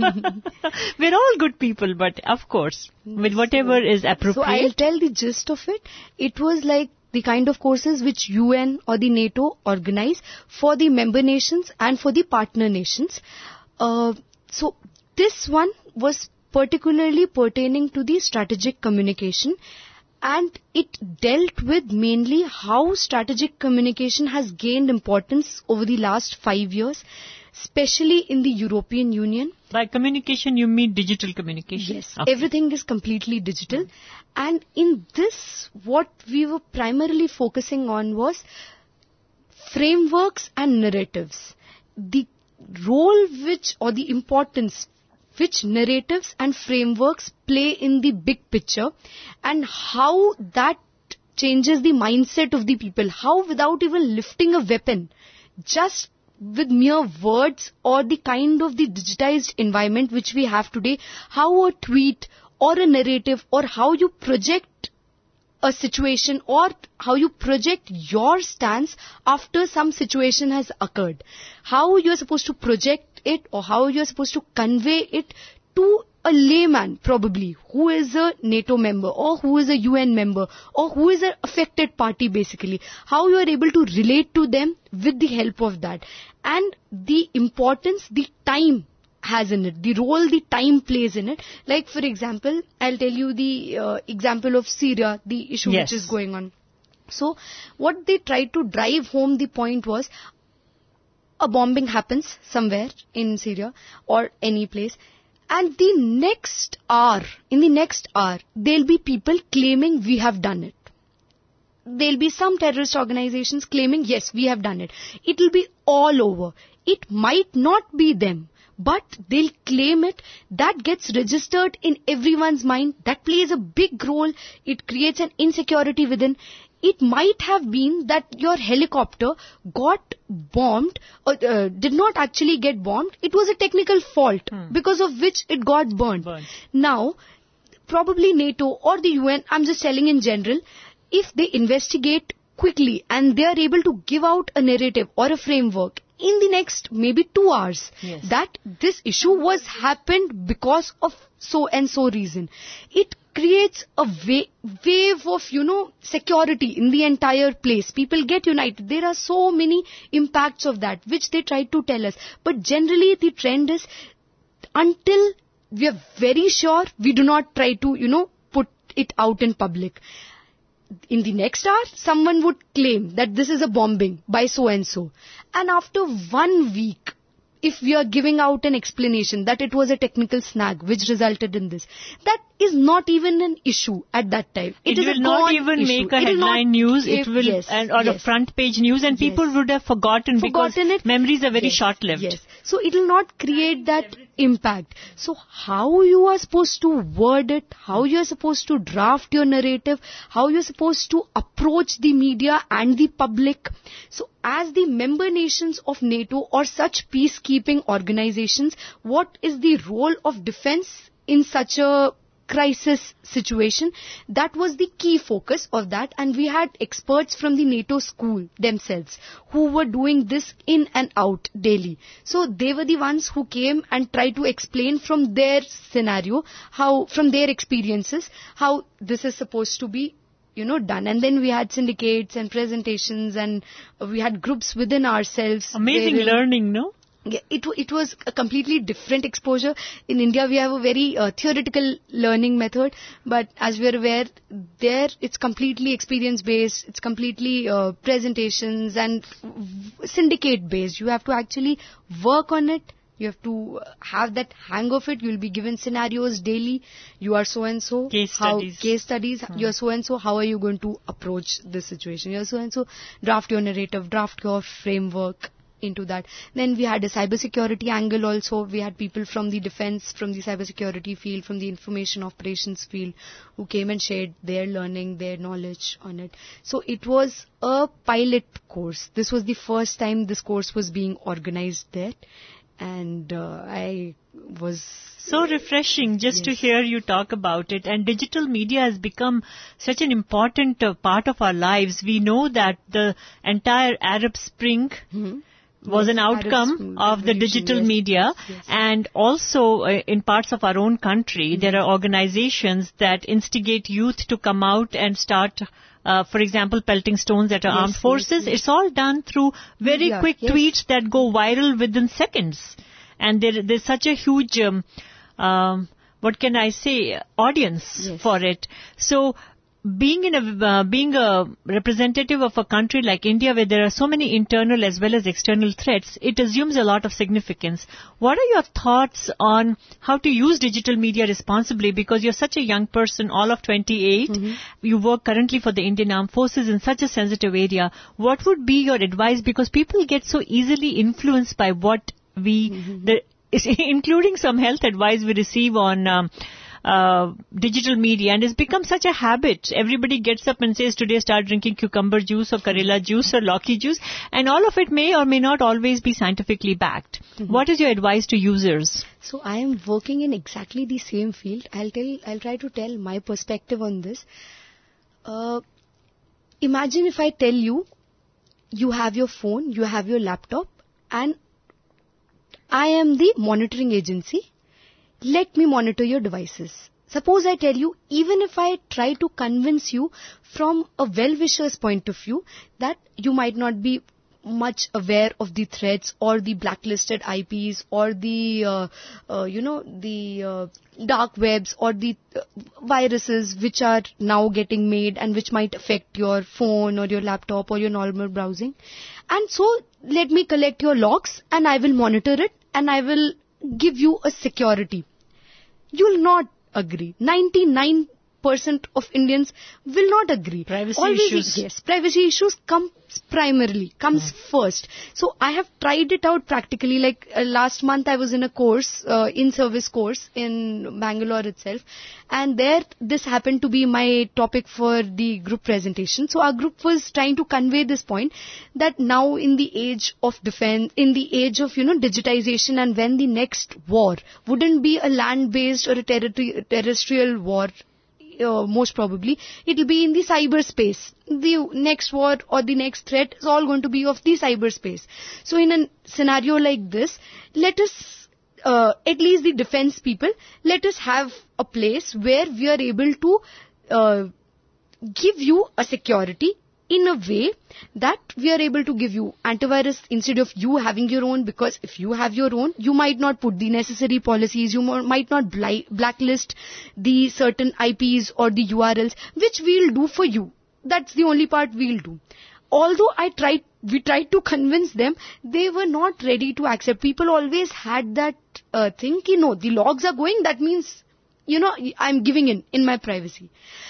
We're all good people, but of course, with whatever so, is appropriate. So I'll tell the gist of it. It was like the kind of courses which U N or the NATO organize for the member nations and for the partner nations. Uh, so this one was particularly pertaining to the strategic communication, and it dealt with mainly how strategic communication has gained importance over the last five years, especially in the European Union. By communication, you mean digital communication? Yes, Okay. everything is completely digital. And in this, what we were primarily focusing on was frameworks and narratives. The role which, or the importance which narratives and frameworks play in the big picture, and how that changes the mindset of the people. How, without even lifting a weapon, just with mere words or the kind of the digitized environment which we have today, how a tweet or a narrative or how you project a situation or how you project your stance after some situation has occurred. How you're supposed to project it or how you're supposed to convey it to a layman probably who is a NATO member or who is a U N member or who is an affected party basically. How you are able to relate to them with the help of that. And the importance, the time has in it, the role the time plays in it. Like for example, I'll tell you the uh, example of Syria, the issue Yes. which is going on. So what they tried to drive home the point was, a bombing happens somewhere in Syria or any place, and the next hour, in the next hour, there'll be people claiming we have done it. There'll be some terrorist organizations claiming, yes, we have done it. It'll be all over. It might not be them, but they'll claim it. That gets registered in everyone's mind. That plays a big role. It creates an insecurity within. It might have been that your helicopter got bombed, or uh, did not actually get bombed. It was a technical fault because of which it got burned. Burned. Now, probably NATO or the U N, I'm just telling in general, if they investigate quickly and they are able to give out a narrative or a framework in the next maybe two hours, Yes. that this issue was happened because of so and so reason, it creates a wa- wave of, you know, security in the entire place. People get united. There are so many impacts of that, which they try to tell us. But generally the trend is, until we are very sure, we do not try to, you know, put it out in public. In the next hour, someone would claim that this is a bombing by so and so. And after one week, if we are giving out an explanation that it was a technical snag which resulted in this, that is not even an issue at that time. It, is will a not gone even issue. make a It will not- headline news. It if- will, yes, and, or a yes. front page news, and Yes. people would have forgotten, Forgotten because it. memories are very Yes, short-lived. Yes. So it will not create that impact. So how you are supposed to word it, how you are supposed to draft your narrative, how you are supposed to approach the media and the public. So as the member nations of NATO or such peacekeeping organizations, what is the role of defense in such a crisis situation? That was the key focus of that, and we had experts from the NATO school themselves who were doing this in and out daily. So they were the ones who came and tried to explain from their scenario, how, from their experiences, how this is supposed to be, you know, done. And then we had syndicates and presentations, and we had groups within ourselves. Amazing wherein- learning, no? Yeah, it wa- it was a completely different exposure. In India, we have a very uh, theoretical learning method, but as we are aware, there it's completely experience based. It's completely uh, presentations and syndicate based. You have to actually work on it. You have to uh, have that hang of it. You'll be given scenarios daily. You are so and so. Case how, studies. Case studies. You are so and so. How are you going to approach this situation? You are so and so. Draft your narrative. Draft your framework into that. Then we had a cybersecurity angle also. We had people from the defense, from the cybersecurity field, from the information operations field, who came and shared their learning, their knowledge on it. So it was a pilot course. This was the first time this course was being organized there. And uh, I was... So refreshing just to Yes. hear you talk about it. And digital media has become such an important uh, part of our lives. We know that the entire Arab Spring Mhm. was Yes, an Arab outcome Spring of the Revolution, digital yes, media, yes. and also uh, in parts of our own country, there are organizations that instigate youth to come out and start, uh, for example, pelting stones at our Yes, armed yes, forces. yes. It's all done through very Media, quick yes. tweets that go viral within seconds. And there, there's such a huge, um, um, what can I say, audience Yes. for it. So, being in a uh, being a representative of a country like India, where there are so many internal as well as external threats, it assumes a lot of significance. What are your thoughts on how to use digital media responsibly? Because you're such a young person, all of twenty-eight. Mm-hmm. You work currently for the Indian Armed Forces in such a sensitive area. What would be your advice? Because people get so easily influenced by what we, Mm-hmm. the, including some health advice we receive on um, uh, digital media, and it's become such a habit. Everybody gets up and says, today start drinking cucumber juice or Karela juice or Loki juice, and all of it may or may not always be scientifically backed. Mm-hmm. What is your advice to users? So I am working in exactly the same field. I'll tell, I'll try to tell my perspective on this. Uh, imagine if I tell you, you have your phone, you have your laptop, and I am the monitoring agency. Let me monitor your devices. Suppose I tell you, even if I try to convince you from a well-wisher's point of view that you might not be much aware of the threats or the blacklisted I Ps or the, uh, uh, you know, the uh, dark webs or the uh, viruses which are now getting made and which might affect your phone or your laptop or your normal browsing. And so let me collect your logs and I will monitor it and I will give you a security. You'll not agree. ninety-nine percent of Indians will not agree. Privacy Always, issues. Yes, privacy issues comes primarily, comes first. So I have tried it out practically. Like uh, last month I was in a course, uh, in-service course in Bangalore itself. And there this happened to be my topic for the group presentation. So our group was trying to convey this point that now in the age of defense, in the age of, you know, digitization, and when the next war wouldn't be a land-based or a territri- terrestrial war, Uh, most probably, it will be in the cyberspace. The next war or the next threat is all going to be of the cyberspace. So in a scenario like this, let us, uh, at least the defense people, let us have a place where we are able to uh, give you a security in a way that we are able to give you antivirus instead of you having your own, because if you have your own, you might not put the necessary policies, you mo- might not bli- blacklist the certain I Ps or the U R Ls, which we'll do for you. That's the only part we'll do. Although I tried, we tried to convince them, they were not ready to accept. People always had that uh, thing, you know, the logs are going, that means, you know, I'm giving in, in my privacy.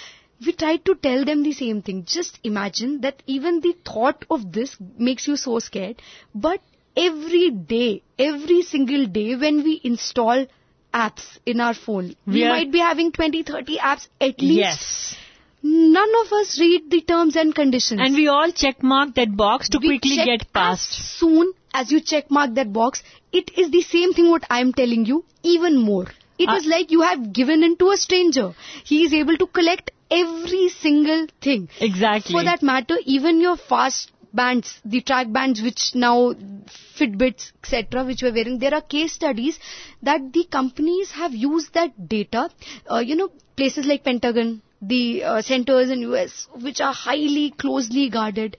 We tried to tell them the same thing. Just imagine that even the thought of this makes you so scared. But every day, every single day when we install apps in our phone, we, We are- might be having twenty, thirty apps at least. Yes. None of us read the terms and conditions. And we all check mark that box to We quickly check get past. As soon as you check mark that box, it is the same thing what I am telling you, even more. It Uh, is like you have given in to a stranger. He is able to collect every single thing. Exactly. For that matter, even your fast bands, the track bands which now Fitbits, et cetera, which we're wearing, there are case studies that the companies have used that data. Uh, you know, places like Pentagon, the uh, centers in U S, which are highly closely guarded.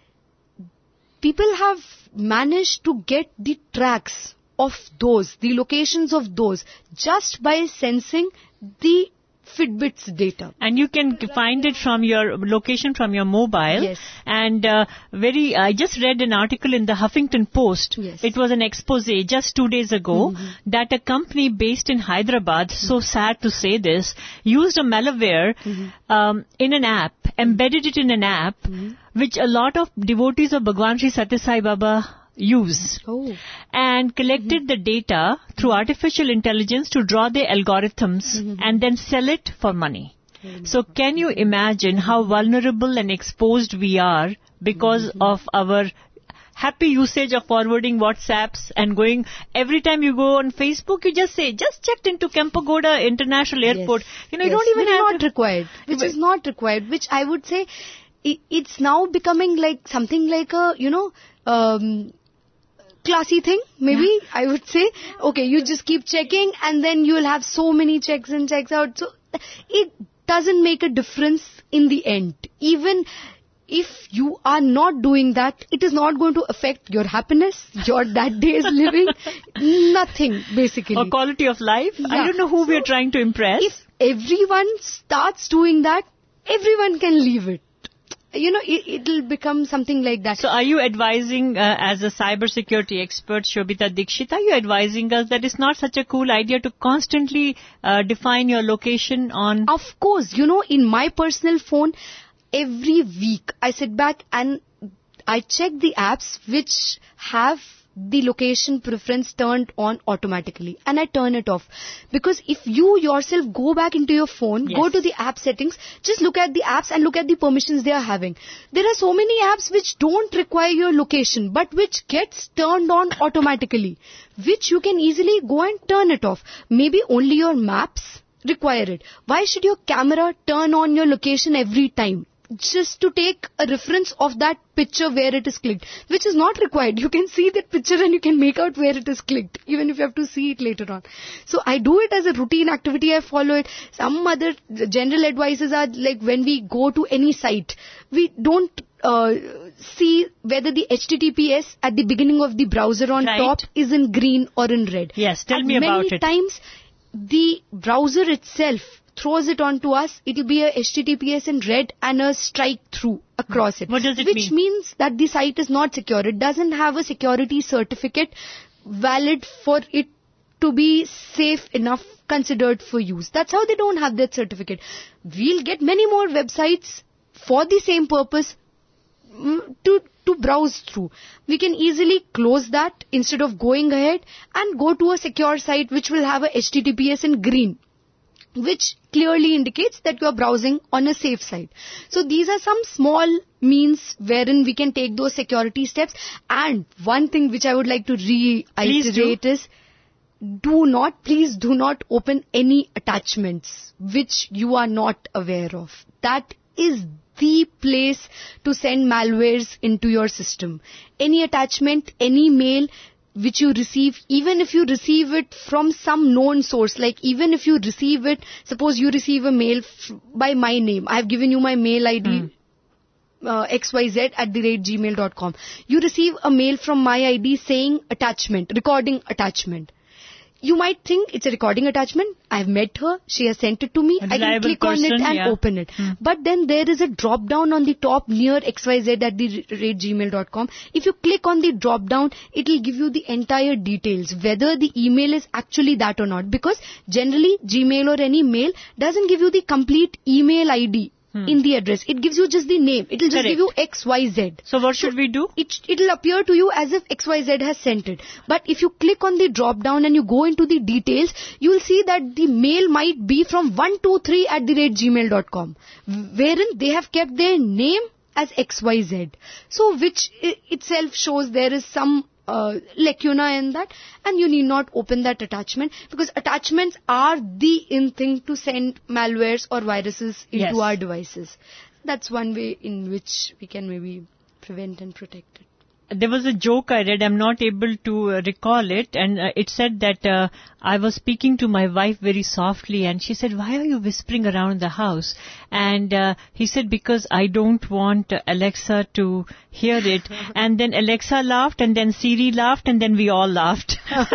People have managed to get the tracks of those, the locations of those, just by sensing the Fitbit's data. And you can find it from your location from your mobile. Yes. And uh, very, I just read an article in the Huffington Post. Yes. It was an expose just two days ago that a company based in Hyderabad, so sad to say this, used a malware um, in an app, embedded it in an app, which a lot of devotees of Bhagwan Sri Satya Sai Baba use. Oh. And collected the data through artificial intelligence to draw the algorithms and then sell it for money. So can you imagine how vulnerable and exposed we are because of our happy usage of forwarding WhatsApps and going, every time you go on Facebook, you just say, just checked into Kempagoda International Airport. Yes. You know, you Yes. don't even Which is have not to- required. Which is not required. Which I would say, i- it's now becoming like something like a, you know, um, classy thing, maybe, I would say. Okay, you just keep checking and then you'll have so many checks in, checks out. So, it doesn't make a difference in the end. Even if you are not doing that, it is not going to affect your happiness, your that day's living, nothing, basically. Or quality of life. I Yeah. don't know who So, we are trying to impress. If everyone starts doing that, everyone can leave it. You know, it, it'll become something like that. So are you advising, uh, as a cybersecurity expert, Shobita Dikshit, are you advising us that it's not such a cool idea to constantly uh, define your location on... Of course, you know, in my personal phone, every week I sit back and I check the apps which have the location preference turned on automatically, and I turn it off. Because if you yourself go back into your phone, Yes. go to the app settings, just look at the apps and look at the permissions they are having. There are so many apps which don't require your location, but which gets turned on automatically, which you can easily go and turn it off. Maybe only your maps require it. Why should your camera turn on your location every time? Just to take a reference of that picture where it is clicked, which is not required. You can see that picture and you can make out where it is clicked, even if you have to see it later on. So I do it as a routine activity. I follow it. Some other general advices are like when we go to any site, we don't uh, see whether the H T T P S at the beginning of the browser on Right. top is in green or in red. Yes, tell And me about many it. times the browser itself throws it on to us. It will be a H T T P S in red and a strike through across it. What does it Which mean? means that the site is not secure. It doesn't have a security certificate valid for it to be safe enough considered for use. That's how they don't have that certificate. We'll get many more websites for the same purpose mm, to to browse through. We can easily close that instead of going ahead and go to a secure site which will have a H T T P S in green, which clearly indicates that you are browsing on a safe site. So these are some small means wherein we can take those security steps. And one thing which I would like to Please do. reiterate is, do not, please do not open any attachments which you are not aware of. That is the place to send malwares into your system. Any attachment, any mail which you receive, even if you receive it from some known source, like even if you receive it, suppose you receive a mail f- by my name, I have given you my mail I D, uh, xyz at the rate gmail dot com. You receive a mail from my I D saying attachment, recording attachment. You might think it's a recording attachment. I've met her. She has sent it to me. A I can reliable click on it person, and yeah. open it. Hmm. But then there is a drop down on the top near xyz at the rate gmail dot com. If you click on the drop down, it will give you the entire details, whether the email is actually that or not. Because generally Gmail or any mail doesn't give you the complete email I D in the address. It gives you just the name. It will just Correct. give you X Y Z. So what should we do? It it will appear to you as if X Y Z has sent it. But if you click on the drop down and you go into the details, you will see that the mail might be from one two three at the rate gmail dot com, wherein they have kept their name as X Y Z. So which i- itself shows there is some uh, lacuna in that, and you need not open that attachment, because attachments are the in thing to send malwares or viruses into Yes. our devices. That's one way in which we can maybe prevent and protect it. There was a joke I read, I'm not able to uh, recall it, and uh, it said that uh, I was speaking to my wife very softly, and she said, why are you whispering around the house? And uh, he said, because I don't want uh, Alexa to hear it. And then Alexa laughed, and then Siri laughed, and then we all laughed.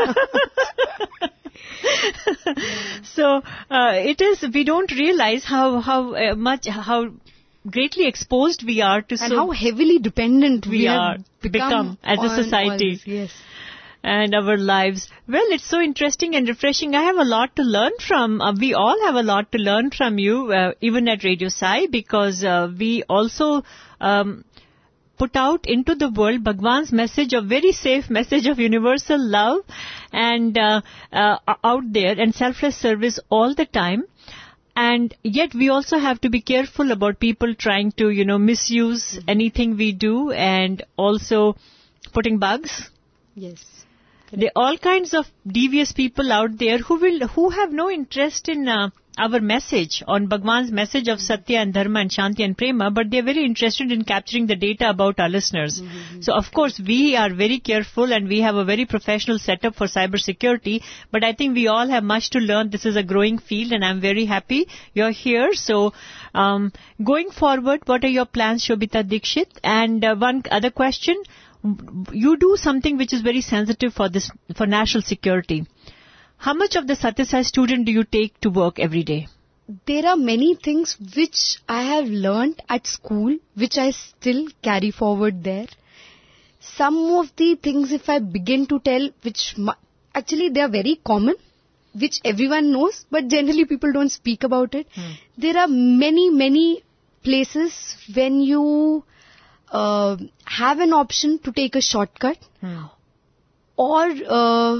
So uh, it is, we don't realize how, how uh, much, how greatly exposed we are to And so how heavily dependent we, we have are become, become as a on all society. this. Yes. and our lives. Well, it's so interesting and refreshing. I have a lot to learn from. Uh, we all have a lot to learn from you, uh, even at Radio Sai, because uh, we also um, put out into the world Bhagwan's message, a very safe message of universal love and uh, uh, out there, and selfless service all the time. And yet we also have to be careful about people trying to, you know, misuse anything we do, and also putting bugs. Yes. There are all kinds of devious people out there who will, who have no interest in uh, our message, on Bhagwan's message of Satya and Dharma and Shanti and Prema, but they are very interested in capturing the data about our listeners. Mm-hmm. So, of course, we are very careful and we have a very professional setup for cyber security, but I think we all have much to learn. This is a growing field and I'm very happy you're here. So, um, going forward, what are your plans, Shobita Dikshit? And uh, one other question, you do something which is very sensitive for this, for national security. How much of the Satya Sai student do you take to work every day? There are many things which I have learnt at school, which I still carry forward there. Some of the things, if I begin to tell, which actually they are very common, which everyone knows, but generally people don't speak about it. Hmm. There are many, many places when you uh, have an option to take a shortcut hmm. or... Uh,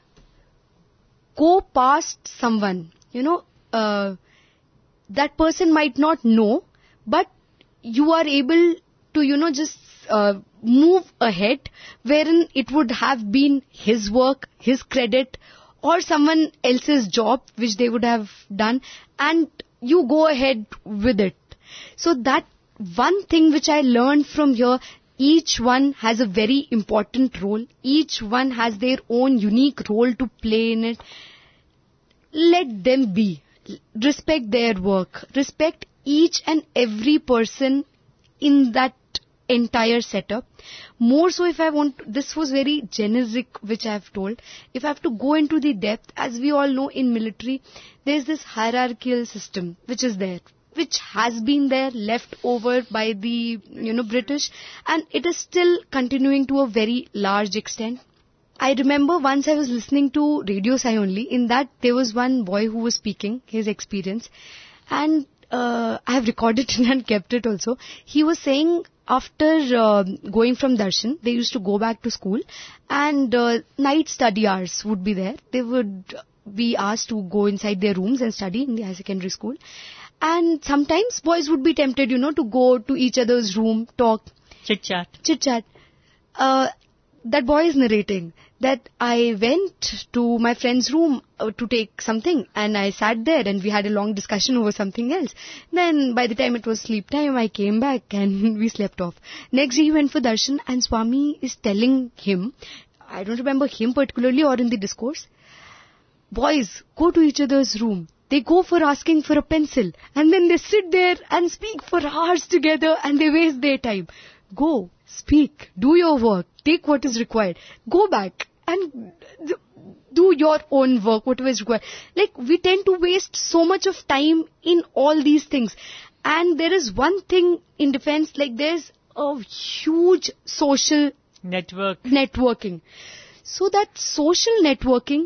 go past someone, you know, uh, that person might not know, but you are able to, you know, just uh, move ahead wherein it would have been his work, his credit, or someone else's job which they would have done, and you go ahead with it. So that one thing which I learned from here, each one has a very important role. Each one has their own unique role to play in it. Let them be. Respect their work. Respect each and every person in that entire setup. More so if I want, to, this was very generic which I have told. If I have to go into the depth, as we all know in military, there is this hierarchical system which is there, which has been there, left over by the, you know, British, and it is still continuing to a very large extent. I remember once I was listening to Radio Sai only. In that, there was one boy who was speaking his experience, and uh, I have recorded it and kept it also. He was saying after uh, going from Darshan, they used to go back to school, and uh, night study hours would be there. They would be asked to go inside their rooms and study in the higher secondary school. And sometimes boys would be tempted, you know, to go to each other's room, talk. Chit-chat. Chit-chat. Uh, that boy is narrating that I went to my friend's room uh, to take something, and I sat there and we had a long discussion over something else. Then by the time it was sleep time, I came back and we slept off. Next day he went for darshan, and Swami is telling him, I don't remember him particularly or in the discourse, boys, go to each other's room. They go for asking for a pencil, and then they sit there and speak for hours together and they waste their time. Go, speak, do your work, take what is required, go back and do your own work, whatever is required. Like, we tend to waste so much of time in all these things. And there is one thing in defense, like there's a huge social network networking. So that social networking,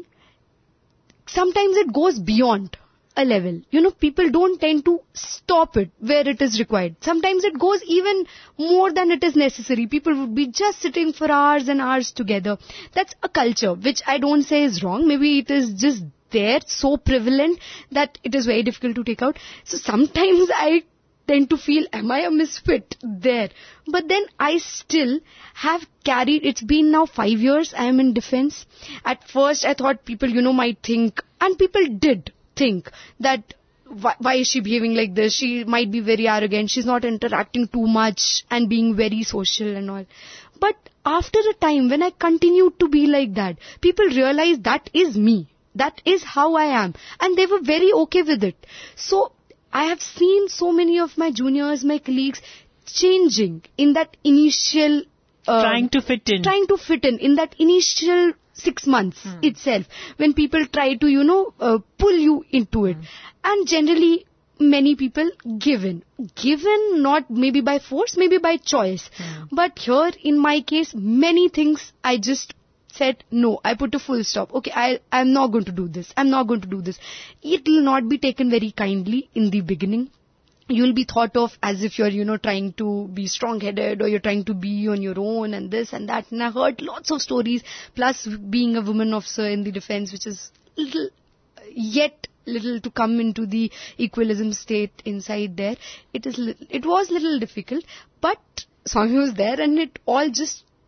sometimes it goes beyond a level. You know, people don't tend to stop it where it is required. Sometimes it goes even more than it is necessary. People would be just sitting for hours and hours together. That's a culture which I don't say is wrong. Maybe it is just there, so prevalent that it is very difficult to take out. So sometimes I tend to feel, am I a misfit there? But then I still have carried, it's been now five years I am in defense. At first I thought people, you know, might think, and people did think that why, why is she behaving like this? She might be very arrogant. She's not interacting too much and being very social and all. But after a time when I continued to be like that, people realized that is me. That is how I am. And they were very okay with it. So I have seen so many of my juniors, my colleagues changing in that initial... Uh, trying to fit in. Trying to fit in, in that initial six months hmm. itself, when people try to, you know, uh, pull you into it. Hmm. And generally, many people give in. Given not maybe by force, maybe by choice. Hmm. But here, in my case, many things I just said, no, I put a full stop. Okay, I, I'm not going to do this. I'm not going to do this. It will not be taken very kindly in the beginning. You'll be thought of as if you're, you know, trying to be strong-headed or you're trying to be on your own and this and that. And I heard lots of stories, plus being a woman officer in the defense, which is little, yet little to come into the equalism state inside there. It is, it was little difficult, but Swami was there and it all just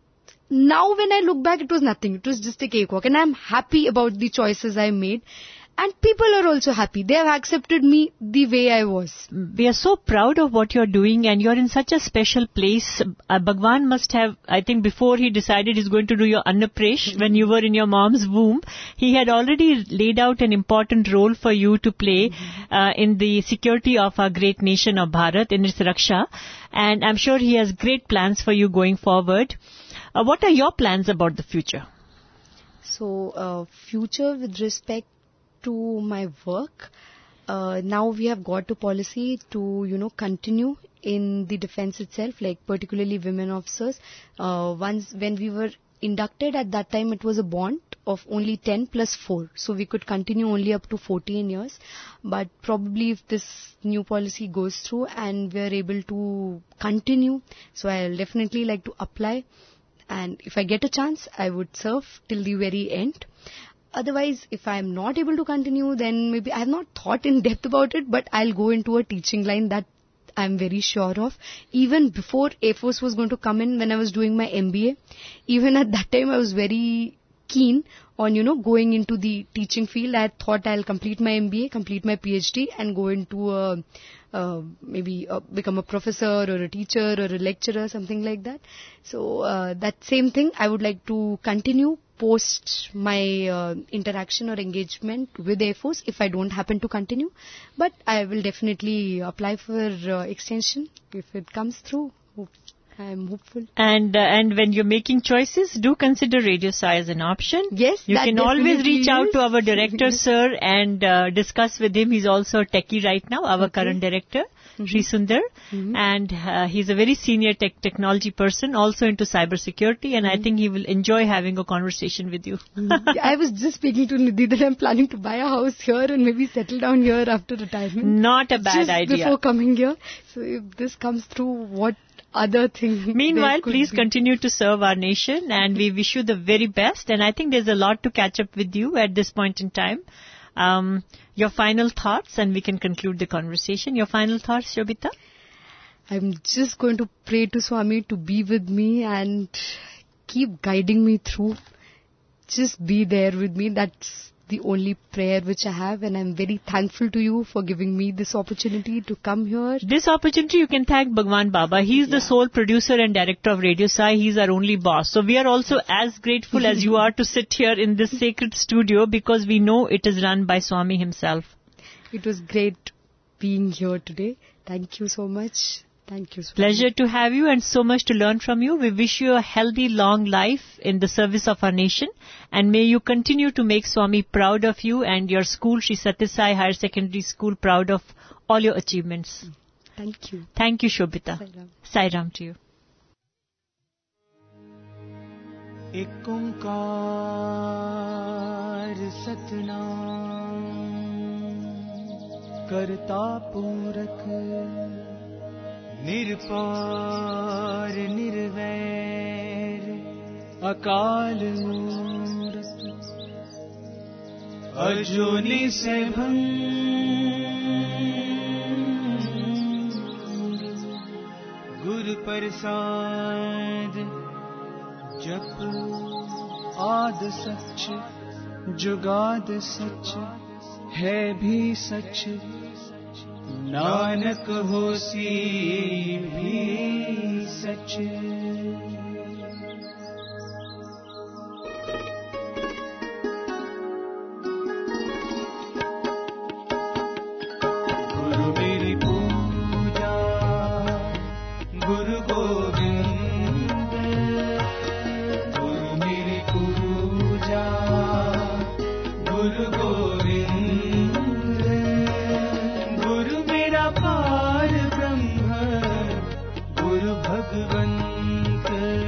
now when I look back, it was nothing. It was just a cakewalk. And I'm happy about the choices I made. And people are also happy. They have accepted me the way I was. We are so proud of what you're doing, and you're in such a special place. Uh, Bhagwan must have, I think before he decided he's going to do your Annapresh, when you were in your mom's womb, he had already laid out an important role for you to play uh, in the security of our great nation of Bharat, in its Raksha. And I'm sure he has great plans for you going forward. Uh, what are your plans about the future? So, uh, future with respect to my work, uh, now we have got a policy to, you know, continue in the defense itself, like particularly women officers. Uh, once when we were inducted at that time, it was a bond of only ten plus four. So we could continue only up to fourteen years. But probably if this new policy goes through and we are able to continue, so I'll definitely like to apply. And if I get a chance, I would serve till the very end. Otherwise, if I am not able to continue, then maybe I have not thought in depth about it, but I'll go into a teaching line that I'm very sure of. Even before Air Force was going to come in, when I was doing my M B A, even at that time I was very keen on, you know, going into the teaching field. I thought I'll complete my M B A, complete my PhD and go into a, uh, maybe uh, become a professor or a teacher or a lecturer, something like that. So uh, that same thing I would like to continue post my uh, interaction or engagement with Air Force if I don't happen to continue. But I will definitely apply for uh, extension if it comes through. I am hopeful. And uh, and when you're making choices, do consider Radio Sai as an option. Yes, you that can always definitely reach out is. to our director, sir, and uh, discuss with him. He's also a techie right now, our Okay. current director, Mhm. Sri Sundar, Mhm. and uh, he's a very senior tech technology person, also into cyber security, and I think he will enjoy having a conversation with you. I was just speaking to Nidhi that I'm planning to buy a house here and maybe settle down here after retirement. Not a bad just idea. before coming here. So if this comes through, what other thing? Meanwhile, there could please be? continue to serve our nation, and we wish you the very best. And I think there's a lot to catch up with you at this point in time. Um, your final thoughts, and we can conclude the conversation. Your final thoughts, Shobita? I'm just going to pray to Swami to be with me and keep guiding me through. Just be there with me. That's the only prayer which I have, and I'm very thankful to you for giving me this opportunity to come here. This opportunity you can thank Bhagwan Baba. He's the sole producer and director of Radio Sai. He's our only boss. So we are also as grateful as you are to sit here in this sacred studio, because we know it is run by Swami himself. It was great being here today. Thank you so much. Thank you so Pleasure much. to have you, and so much to learn from you. We wish you a healthy, long life in the service of our nation, and may you continue to make Swami proud of you and your school, Sri Satya Sai Higher Secondary School, proud of all your achievements. Thank you. Thank you, Shobita. Sai Ram. Sai Ram to you. एक ओंकार सतनाम करता पूरक निरपार निर्वैर अकाल मूरत अजूनी सैभं गुरु प्रसाद जप आद सच जुगाद सच है भी सच नानक होसी भी सच। गुरु मेरी पूजा गुरु गोविंद, गुरु मेरी पूजा गुरु गोविंद, गुरु पार ब्रह्म गुरु भगवंत।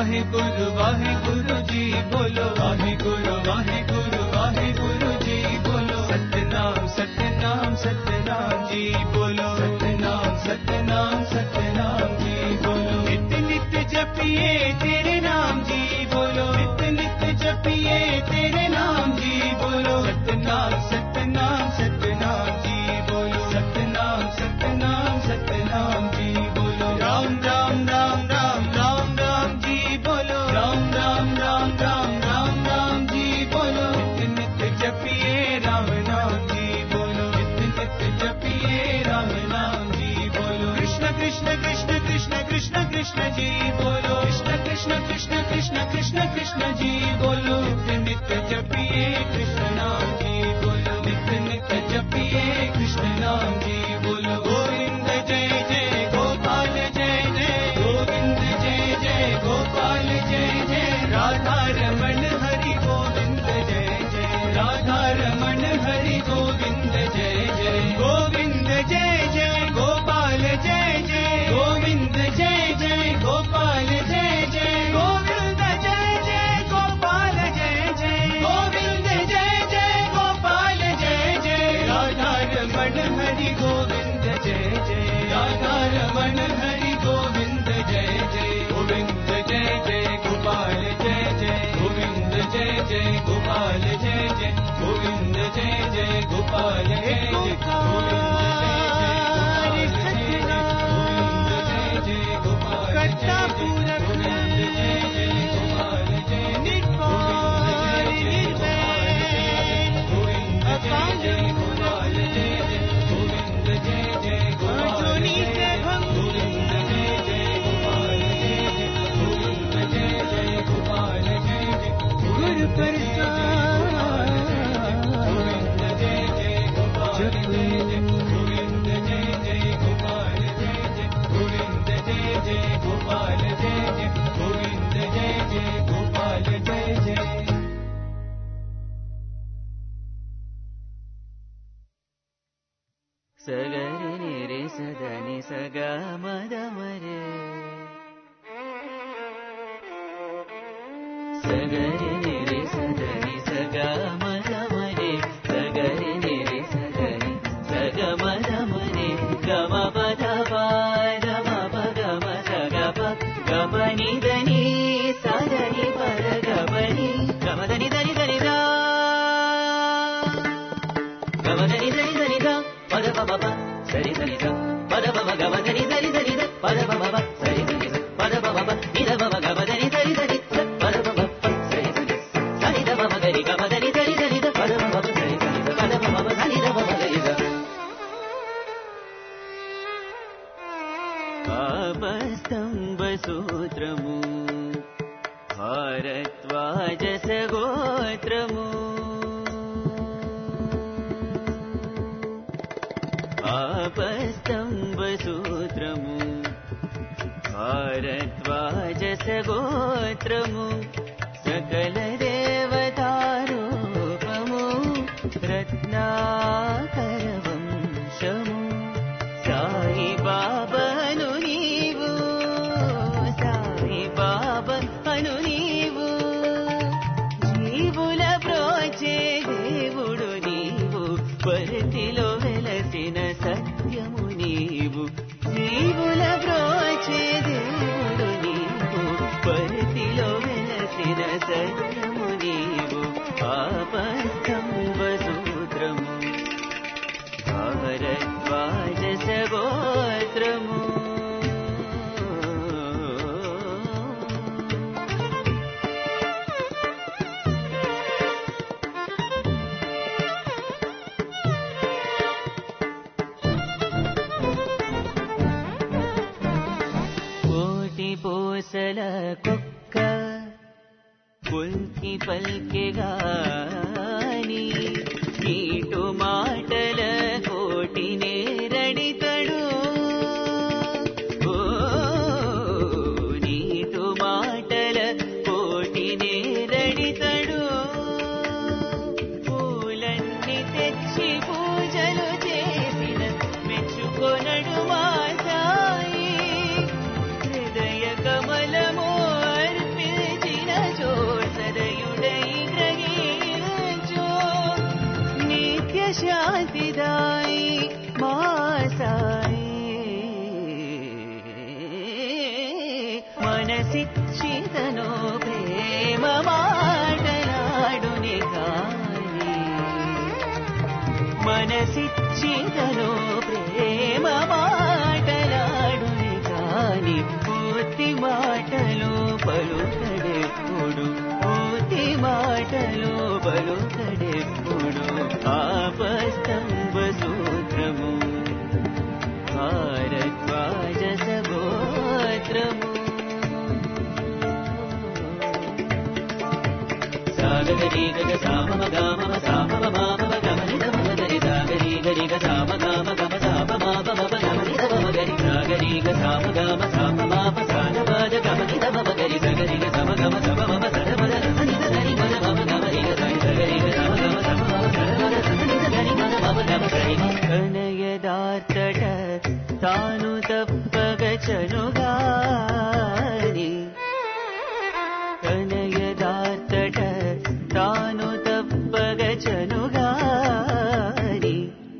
वाहिगुरु वाहिगुरु जी बोलो वाहिगुरु वाहिगुरु वाहिगुरु जी बोलो सतनाम सतनाम सतनाम जी बोलो सतनाम सतनाम सतनाम जी बोलो नित्य नित्य जपिए तेरे नाम जी बोलो नित्य नित्य जपिए तेरे नाम जी बोलो सतनाम सतनाम सतनाम जी बोलो सतनाम सतनाम सतनाम जी बोलो राम राम राम राम राम राम जी बोलो राम राम राम राम राम राम जी बोलो नित्य नित्य जपिए राम नाम जी बोलो नित्य नित्य जपिए राम नाम जी बोलो कृष्ण कृष्ण कृष्ण कृष्ण कृष्ण कृष्ण जी बोलो कृष्ण कृष्ण कृष्ण कृष्ण कृष्ण कृष्ण जी बोलो नित्य नित्य जपिए कृष्ण नाम जी बोलो नित्य नित्य जपिए कृष्ण नाम जी बोलो गोविंद जय जय गोपाल जय जय गोविंद जय जय गोपाल जय जय राधा रमण हरि गोविंद जय जय राधा रमण हरि गोविंद जय जय गोविंद जय जय गोपाल जय जय गोविंद जय जय गोपाल जय जय गोविंद जय जय गोपाल जय जय गोविंद जय जय गोपाल जय जय राधा रमण हरि गोविंद जय जय राधा रमण हरि गोविंद जय जय गोविंद जय जय गोपाल जय जय गोविंद जय जय गोपाल जय जय गोविंद जय जय गोपाल जय जय गोविंद जय जय गोपाल करता पूरा गोविंद जय जय गोपाल जय निर्भय गोविंद जय जय गोपाल जय जय गोविंद जय जय गोपाल जय जय गोविंद जय जय गोपाल जय जय गोविंद जय जय गोपाल जय जय गुरु प्रसाद गोविंद जय जय गोपाल जय जय गोविंद जय जय गोपाल जय जय गोविंद जय जय गोपाल जय जय गोविंद जय जय गोपाल जय जय सगरि निरे सदनि सग मद मरे सगरि निरे सदनि सग मद मरे सगरि निरे सदनि सग मद मरे गम पद पाद मप गम सग प गम नि దని सदनि पद गम नि गम దని దని దని दा गम దని దని దని दा పద పమ సరి సరి ద పద పమ గమ దని దని దని ద పద పమ సరి సరి ద పద పమ నిద పమ గమ దని దని దని ద పద పమ సరి సరి సరి ద పమ గరి గమ దని దని దని ద పద పమ సరి సరి ద పద పమ సరి ద పమ గరి ద పాపస్తంభ సూత్రము భారద్వాజ గోత్రము आपस्तंभ सूत्रमु भारद्वाज गोत्रमु सकल देवतारूपमु रत्नाकर वंशमु साई बाबनु नीवु साई बाबनु नीवु जीवुल प्रोचे దేవుడు నీవు పరితిలో వెలసిన సత్యము నీవు జీవుల బ్రోచే దేవుడు నీవు పరితిలో వెలసిన సత్యము నీవు పాపస్తంభ సూత్రము భారద్వాజ గోత్రము పూసల కుక్క పుల్కి పల్కి గాని నీటు మాటల కోటి నేరడితడు ఓ నీటు మాటల కోటి నేరడితడు పూలన్నీ తెచ్చి పూజలు చేసిన మెచ్చుకొనడు మా సాయి హృదయ కమలము అర్పి మనసిచ్చితను ప్రేమ మాటలాడుని కాని మనసిచ్చితను ప్రేమ మాటలాడుని కాని పూర్తి మాటలు పలుకడెప్పుడు పూర్తి మాటలు పలుకడెప్పుడు ఆపస్తంభ సూత్రము భారద్వాజ సగోత్రము సాగరి గగ సామ గామ సామ మామ గమని దమ గరి సాగరి గరి గ సామ గామ గమ సామ మామ గమని దమ గరి సాగరి గ సామ గామ సామ మామ సాన బాజ గమని దమ గరి సగరి గ సమ గమ సమ మమ సద మద రసని సరి మద మమ గమని గ సగరి గ సమ గమ సమ మమ సద మద రసని సరి మద మమ గమ సరి కనయదార్తట తాను తప్పగ చనుగాని కనయదార్తట తాను తప్పగ చనుగాని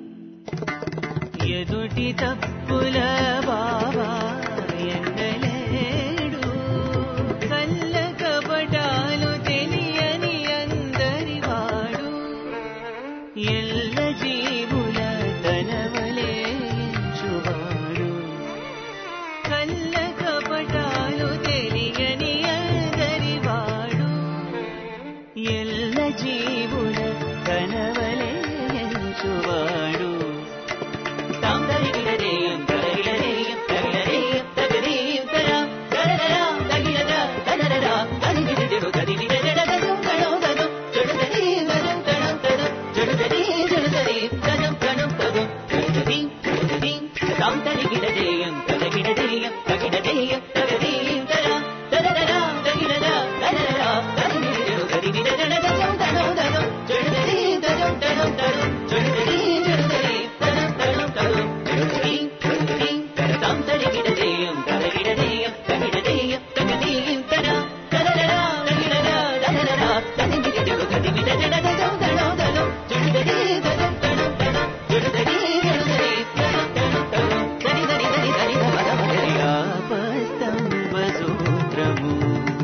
ఎదుటి తప్పుల బాబా ఎన్నలేడు కళ్ళ కపటాలు తెలియని అందరి వాడు ఎల్ల జీవుల తనవలే ఎంచువాడు కళ్ళ కపటాలు తెలియని అందరి వాడు ఎల్ల జీవుల తనవలే ఎంచువాడు తాందరిగిడదేయం తరగిడదేయం తగిడదేయం తగదేయం తరాం తరరరాం తగిడదా తరరరా తరిగిడెడు తరిగిడెడదం తడం తడం జడదదేం తడం తడం తడం జడదదేం జడదదేం తడం తడం తడం జడదదేం జడదదేం తాందరిగిడదేయం తరగిడదేయం తగిడదేయం తగదేయం తరాం తరరరాం తగిడదా తరరరా తరిగిడెడు తరిగిడెడదం తడం తడం జడదదేం తడం తడం తడం జడదదేం జడదదేం తడం తడం తడం జడదదేం జడదదేం తరం తరిగిడదేయం తరగిడదేయం తగిడదేయం తగదేయం తరాం తరరరా తగిడదా తరరరా తరిగిడెడు తరిగిడెడదం తడం తడం జడదదేం తడం తడం తడం జడదదేం జడదదేం తడం తడం తడం దరి దరి దరి దరి దమ దమ దరి ఆపస్తంభ సూత్రము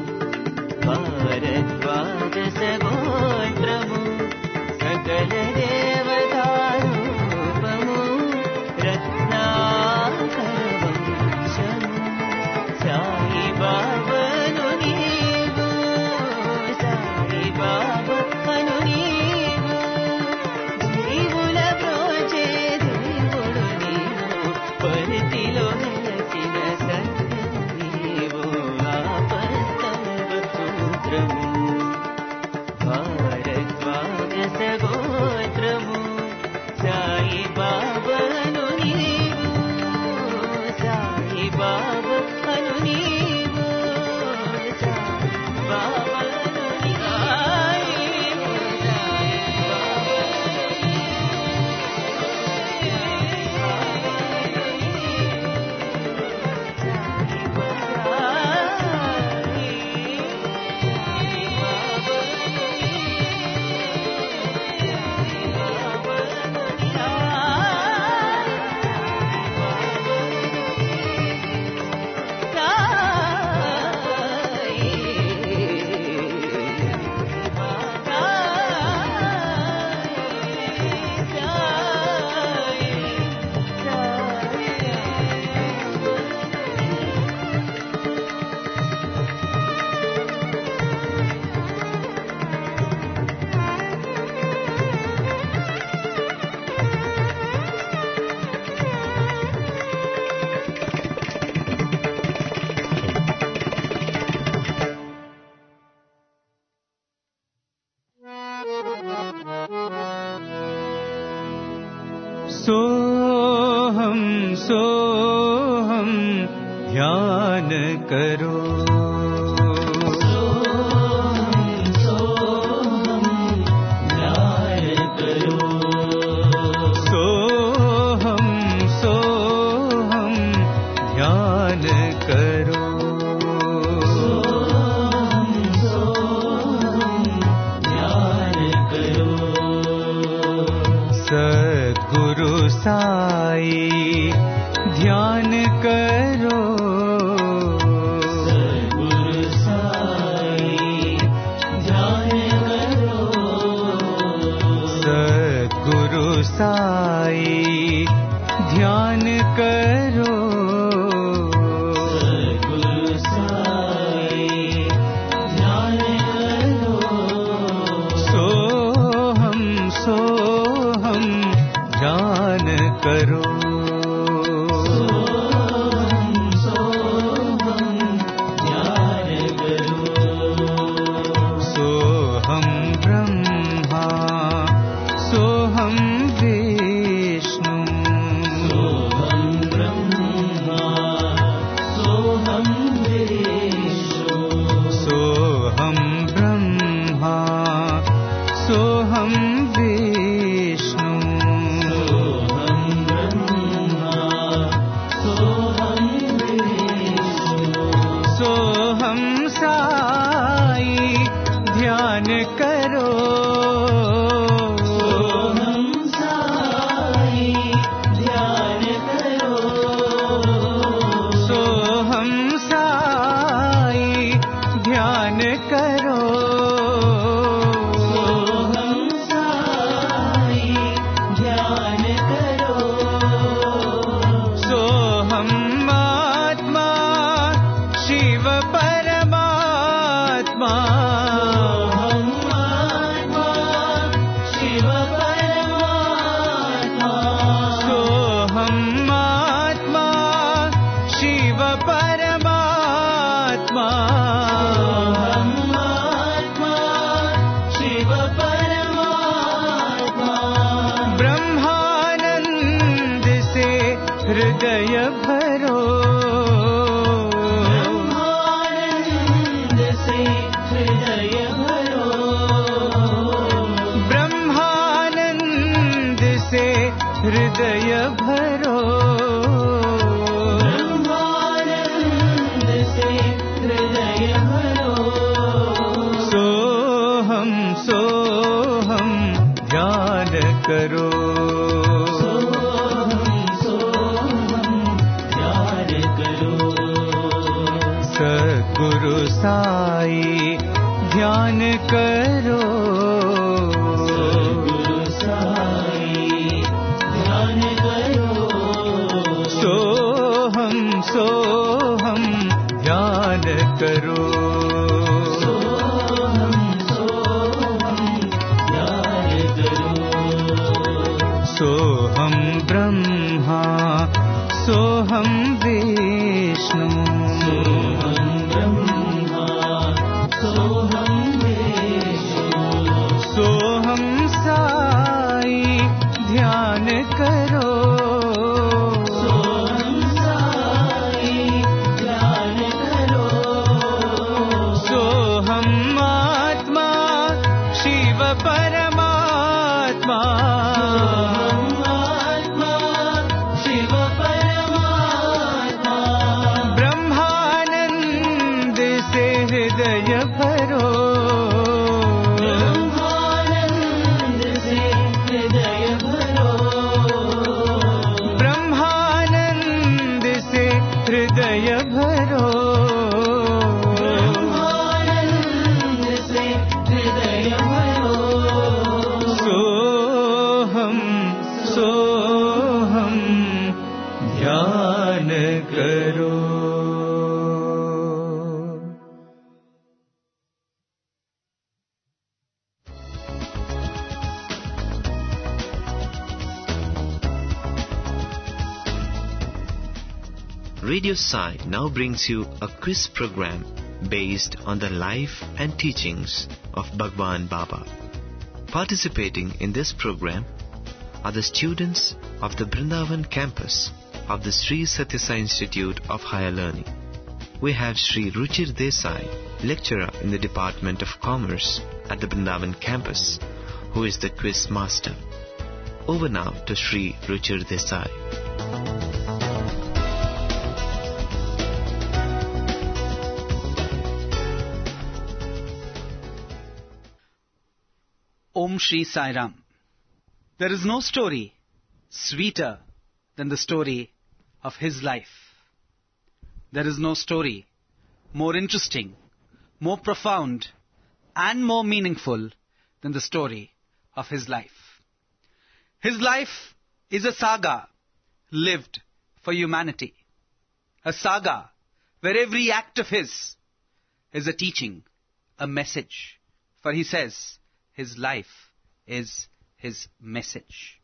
భారద్వాజ సగోత్రము సకల దేవతారూపము రత్నాకరవంశము సాయి బాబను నీవు సాయి బాబను నీవు జీవుల ప్రోచే దేవుడు నీవు పరితిలో వెలసిన సత్యము నీవు ఆపస్తంభ సూత్రము భారద్వాజ సగోత్రము సాయి బాబను నీవు సాయి బాబను నీవు సాయి బాబను నీవు सोहम सोहम ध्यान करो सोहम सोहम ध्यान करो सद्गुरु साई ध्यान करो सद्गुरु ध्यान करो सद्गुरु साई ध्यान करो सोहम सोहम ध्यान करो सोहम सोहम ध्यान करो सोहम ब्रह्मा सोहम विष्णु सोहम ब्रह्मा सोहम विष्णु सोहम ब्रह्मा सोहम विष्णु सोहम ब्रह्मा सोहम विष्णु सोहम साई ध्यान करो सोहम साई ध्यान करो सोहम साई ध्यान करो सोहम साई ध्यान करो सोहम आत्मा शिव परमात्मा सोहम आत्मा शिव परमात्मा सोहम आत्मा शिव परमात्मा सोहम आत्मा शिव परमात्मा ब्रह्मानंद से हृदय भरो ब्रह्मानंद से हृदय भरो ब्रह्मानंद से हृदय भरो ब्रह्मानंद से हृदय भरो सोहम सोहम ध्यान करो सोहम सोहम ध्यान करो सद्गुरु साई ध्यान करो सद्गुरु साई ध्यान करो सोहम सोहम ध्यान करो सोहम सोहम ध्यान करो सोहम ब्रह्मा सोहम विष्णु सोहम ब्रह्मा सोहम विष्णु सोहम साई ध्यान करो सोहम साई ध्यान करो सोहम आत्मा शिव परमात्मा सोहम आत्मा शिव परमात्मा ब्रह्मानंद से हृदय भरो ब्रह्मानंद से हृदय भरो ब्रह्मानंद से हृदय भरो ब्रह्मानंद से हृदय भरो सोहम सोहम ध्यान करो Radio Sai now brings you a quiz program based on the life and teachings of Bhagwan Baba. Participating in this program are the students of the Brindavan campus of the Sri Satya Sai Institute of Higher Learning. We have Sri Ruchir Desai, lecturer in the Department of Commerce at the Brindavan campus, who is the quiz master. Over now to Sri Ruchir Desai. Om Shri Sai Ram. There is no story sweeter than the story of his life. There is no story more interesting, more profound, and more meaningful than the story of his life. His life is a saga lived for humanity. A saga where every act of his is a teaching, a message. For he says his life is his message.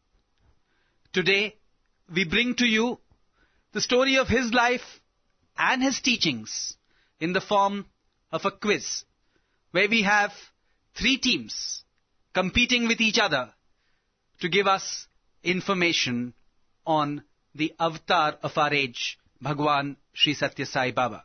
Today, we bring to you the story of his life and his teachings in the form of a quiz, where we have three teams competing with each other to give us information on the avatar of our age, Bhagwan Sri Satya Sai Baba.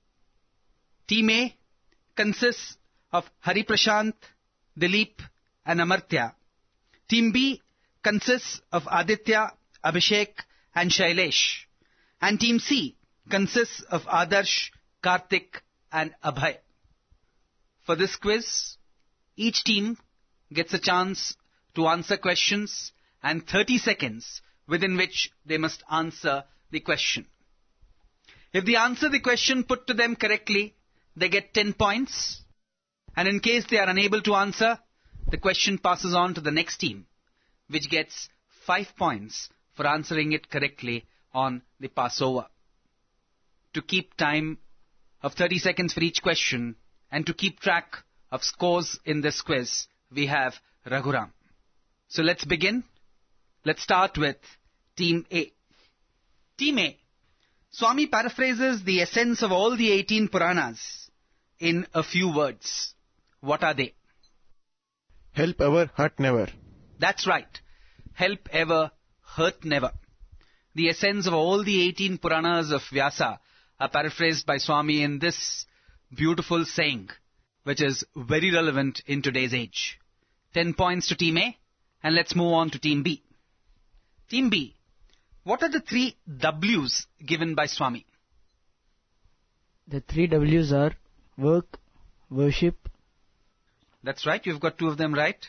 Team A consists of Hari Prashant, Dilip and Amartya. Team B consists of Aditya, Abhishek and Shailesh. And Team C consists of Adarsh, Karthik and Abhay. For this quiz, each team gets a chance to answer questions and thirty seconds within which they must answer the question. If they answer the question put to them correctly, they get ten points. And in case they are unable to answer, the question passes on to the next team, which gets five points for answering it correctly on the Passover. To keep time of thirty seconds for each question and to keep track of scores in this quiz, we have Raghuram. So let's begin. Let's start with Team A. Team A. Swami paraphrases the essence of all the eighteen Puranas in a few words. What are they? Help ever, hurt never. That's right. Help ever, hurt never. The essence of all the eighteen Puranas of Vyasa are paraphrased by Swami in this beautiful saying, which is very relevant in today's age. Ten points to Team A, and let's move on to Team B. Team B, what are the three W's given by Swami? The three W's are work, worship. That's right, you've got two of them right.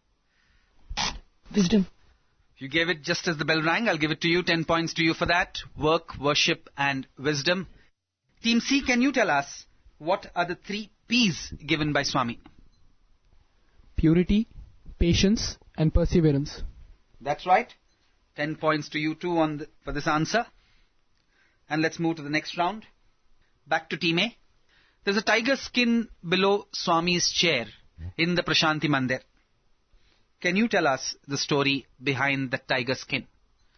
Wisdom. You gave it just as the bell rang. I'll give it to you. Ten points to you for that. Work, worship and wisdom. Team C, can you tell us what are the three P's given by Swami? Purity, patience and perseverance. That's right. Ten points to you too on the, for this answer. And let's move to the next round. Back to Team A. There's a tiger skin below Swami's chair in the Prashanti Mandir. Can you tell us the story behind the tiger skin?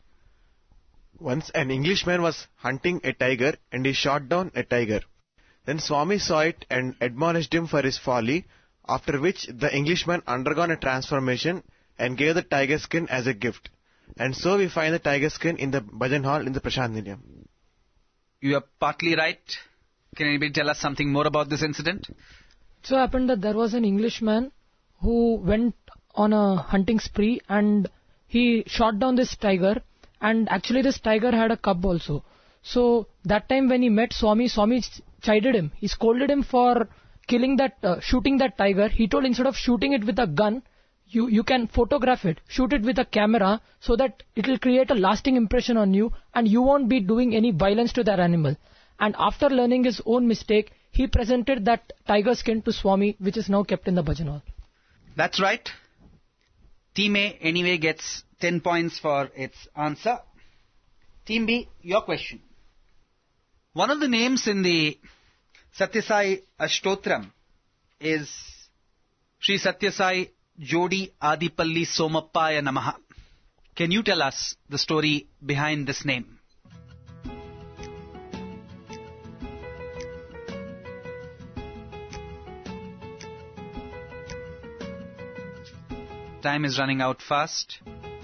Once an Englishman was hunting a tiger and he shot down a tiger. Then Swami saw it and admonished him for his folly, after which the Englishman undergone a transformation and gave the tiger skin as a gift. And so we find the tiger skin in the Bhajan Hall in the Prashant Nilayam. You are partly right. Can anybody tell us something more about this incident? It so happened that there was an Englishman who went on a hunting spree and he shot down this tiger, and actually this tiger had a cub also. So that time when he met Swami, Swami chided him. He scolded him for killing that, uh, shooting that tiger. He told instead of shooting it with a gun, you, you can photograph it, shoot it with a camera so that it will create a lasting impression on you and you won't be doing any violence to that animal. And after learning his own mistake, he presented that tiger skin to Swami, which is now kept in the Bhajan Hall. That's right. Team A anyway gets ten points for its answer. Team B, your question. One of the names in the Satyasai Ashtotram is Sri Satyasai Jodi Adipalli Somappaya Namaha. Can you tell us the story behind this name? Time is running out fast.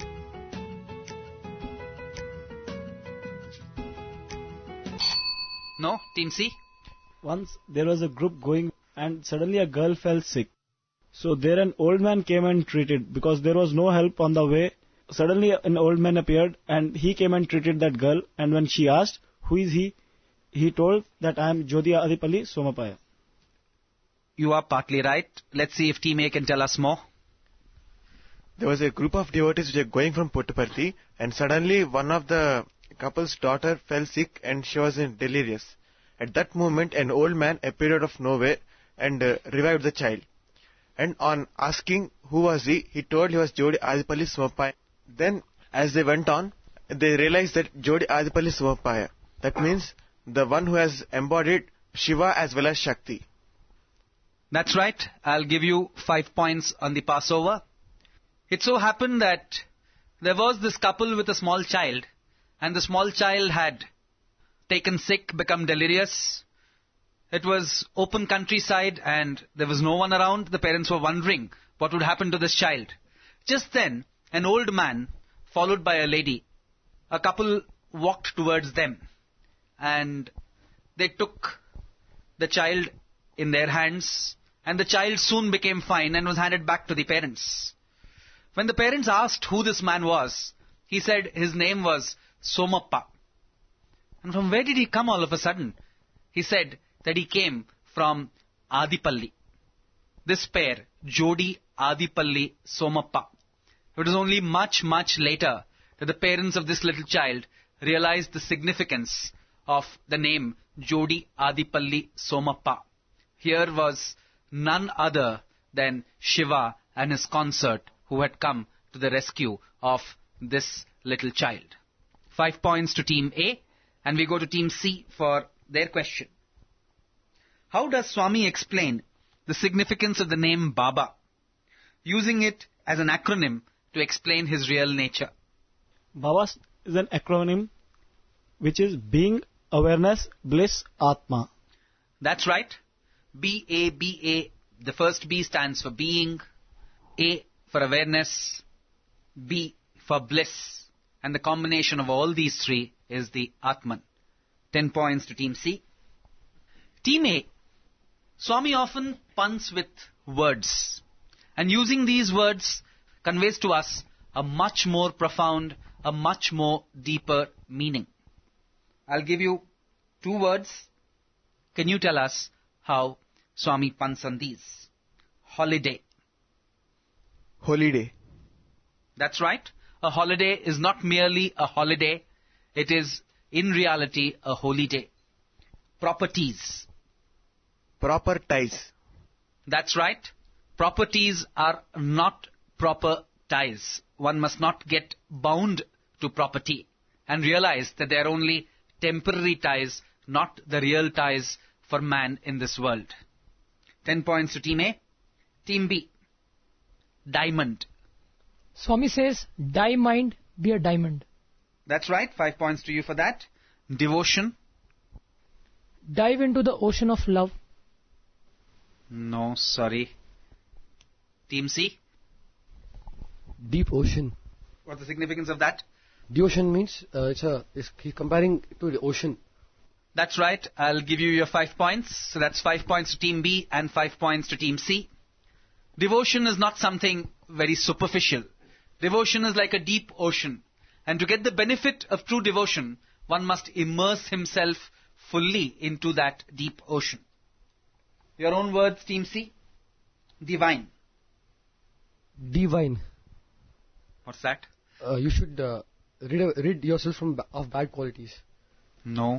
No? Team C? Once there was a group going and suddenly a girl fell sick. So there an old man came and treated because there was no help on the way. Suddenly an old man appeared and he came and treated that girl, and when she asked, who is he? He told that I am Jodi Adipalli Somapaya. You are partly right. Let's see if Team A can tell us more. There was a group of devotees which were going from Puttaparthi, and suddenly one of the couple's daughter fell sick and she was in delirious. At that moment, an old man appeared out of nowhere and uh, revived the child. And on asking who was he, he told he was Jodi Adipalli Somapaya. Then, as they went on, they realized that Jodi Adipalli Somappa. That means the one who has embodied Shiva as well as Shakti. That's right. I'll give you five points on the Passover. It so happened that there was this couple with a small child, and the small child had taken sick, become delirious. It was open countryside and there was no one around. The parents were wondering what would happen to this child. Just then, an old man, followed by a lady, a couple walked towards them, and they took the child in their hands, and the child soon became fine and was handed back to the parents. When the parents asked who this man was, he said his name was Somappa. And from where did he come all of a sudden? He said that he came from Adipalli. This pair, Jodi Adipalli Somappa. It was only much, much later that the parents of this little child realized the significance of the name Jodi Adipalli Somappa. Here was none other than Shiva and his consort who had come to the rescue of this little child. Five points to Team A, and we go to Team C for their question. How does Swami explain the significance of the name Baba, using it as an acronym to explain his real nature? Baba is an acronym which is Being, Awareness, Bliss, Atma. That's right. B A B A. The first B stands for being, A for awareness, B for bliss. And the combination of all these three is the Atman. Ten points to Team C. Team A. Swami often punts with words. And using these words conveys to us a much more profound, a much more deeper meaning. I'll give you two words. Can you tell us how Swami punts on these? Holiday. Holiday. That's right. A holiday is not merely a holiday. It is, in reality, a holy day. Properties. Proper ties. That's right. Properties are not proper ties. One must not get bound to property and realize that they are only temporary ties, not the real ties for man in this world. Ten points to Team A. Team B. Diamond. Swami says, die mind, be a diamond. That's right. Five points to you for that. Devotion. Dive into the ocean of love. No, sorry. Team C. Deep ocean. What's the significance of that? The ocean means uh, it's a. It's, he's comparing to the ocean. That's right. I'll give you your five points. So that's five points to Team B and five points to Team C. Devotion is not something very superficial. Devotion is like a deep ocean. And to get the benefit of true devotion, one must immerse himself fully into that deep ocean. Your own words, Team C. Divine. Divine. What's that? Uh, you should uh, rid, rid yourself from ba- of bad qualities. No.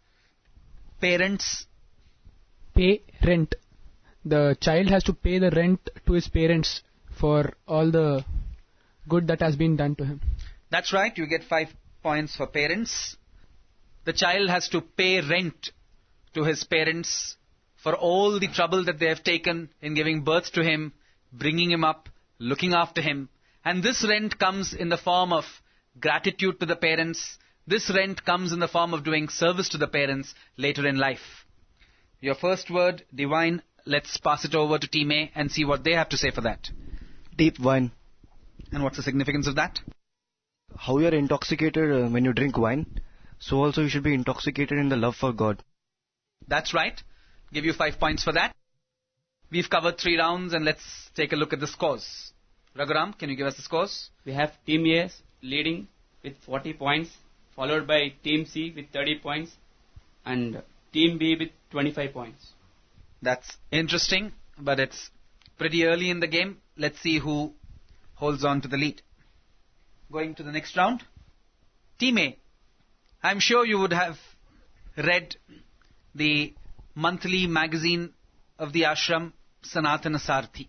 Parents. Pay rent. The child has to pay the rent to his parents for all the good that has been done to him. That's right. You get five points for parents. The child has to pay rent to his parents for all the trouble that they have taken in giving birth to him, bringing him up, looking after him. And this rent comes in the form of gratitude to the parents. This rent comes in the form of doing service to the parents later in life. Your first word, divine. Let's pass it over to Team A and see what they have to say for that. Deep wine. And what's the significance of that? How you are intoxicated uh, when you drink wine, so also you should be intoxicated in the love for God. That's right. Give you five points for that. We've covered three rounds and let's take a look at the scores. Raghuram, can you give us the scores? We have Team A leading with forty points, followed by Team C with thirty points, and Team B with twenty-five points. That's interesting, but it's pretty early in the game. Let's see who holds on to the lead. Going to the next round. Team A. I'm sure you would have read the monthly magazine of the ashram, Sanatana Sarthi.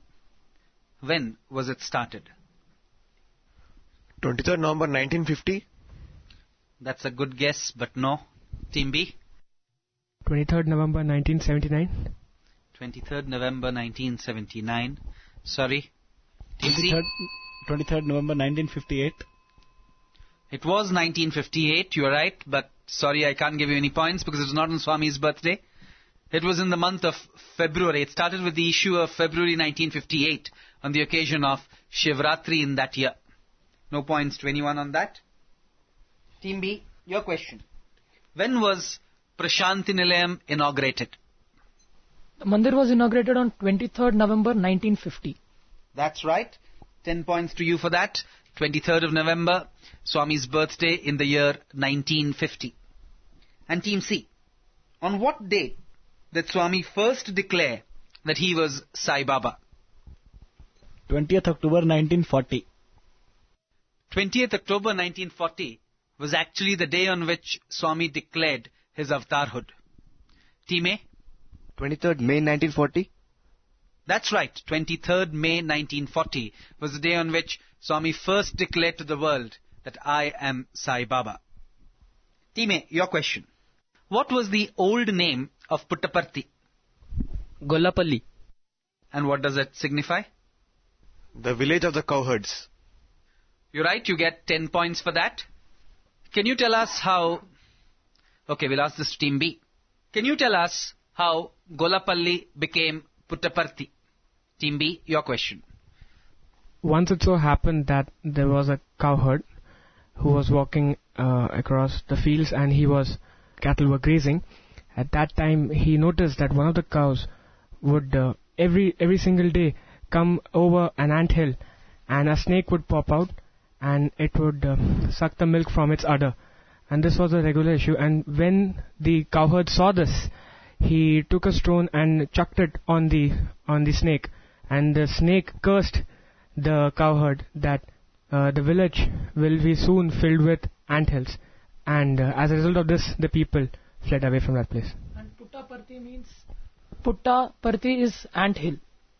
When was it started? twenty-third November nineteen fifty. That's a good guess, but no. Team B? twenty-third November nineteen seventy-nine. twenty-third November nineteen seventy-nine. Sorry. Team C? twenty-third November nineteen fifty-eight. It was nineteen fifty-eight, you're right, but sorry, I can't give you any points because it was not on Swami's birthday. It was in the month of February. It started with the issue of February nineteen fifty-eight on the occasion of Shivratri in that year. No points to anyone on that. Team B, your question. When was Prashanti Nilayam inaugurated? The mandir was inaugurated on twenty-third November nineteen fifty. That's right. Ten points to you for that. twenty-third of November, Swami's birthday in the year nineteen fifty. And Team C, on what date did Swami first declare that he was Sai Baba? twentieth October nineteen forty. twentieth October nineteen forty was actually the day on which Swami declared his avatarhood. Team A? twenty-third May nineteen forty. That's right. twenty-third May nineteen forty was the day on which Swami first declared to the world that I am Sai Baba. Team A, your question. What was the old name of Puttaparthi? Gollapalli. And what does it signify? The village of the cowherds. You're right, you get ten points for that. Can you tell us how... Okay, we'll ask this to Team B. Can you tell us how Gollapalli became Puttaparthi? Team B, your question. Once it so happened that there was a cowherd who was walking uh, across the fields and he was cattle were grazing. At that time, he noticed that one of the cows would uh, every every single day come over an anthill, and a snake would pop out, and it would uh, suck the milk from its udder. And this was a regular issue. And when the cowherd saw this, he took a stone and chucked it on the on the snake, and the snake cursed the cowherd that uh, the village will be soon filled with anthills, and uh, as a result of this, the people fled away from that place. And Puttaparthi means Puttaparthi is ant hill.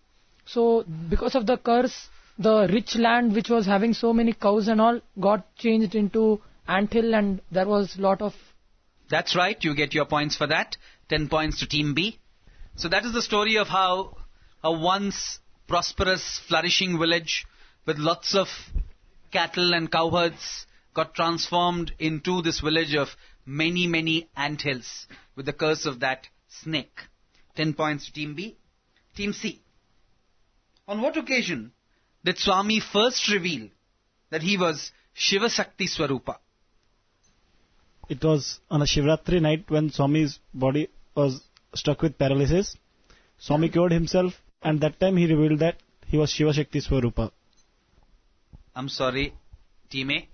So because of the curse, the rich land which was having so many cows and all got changed into ant hill, and there was lot of... That's right, you get your points for that. ten points to Team B. So that is the story of how a once prosperous, flourishing village with lots of cattle and cowherds got transformed into this village of many, many anthills with the curse of that snake. ten points to Team B. Team C. On what occasion did Swami first reveal that he was Shiva Shakti Swarupa? It was on a Shivratri night when Swami's body was struck with paralysis. Swami cured himself, and that time he revealed that he was Shiva Shakti Swarupa. I'm sorry, Team A.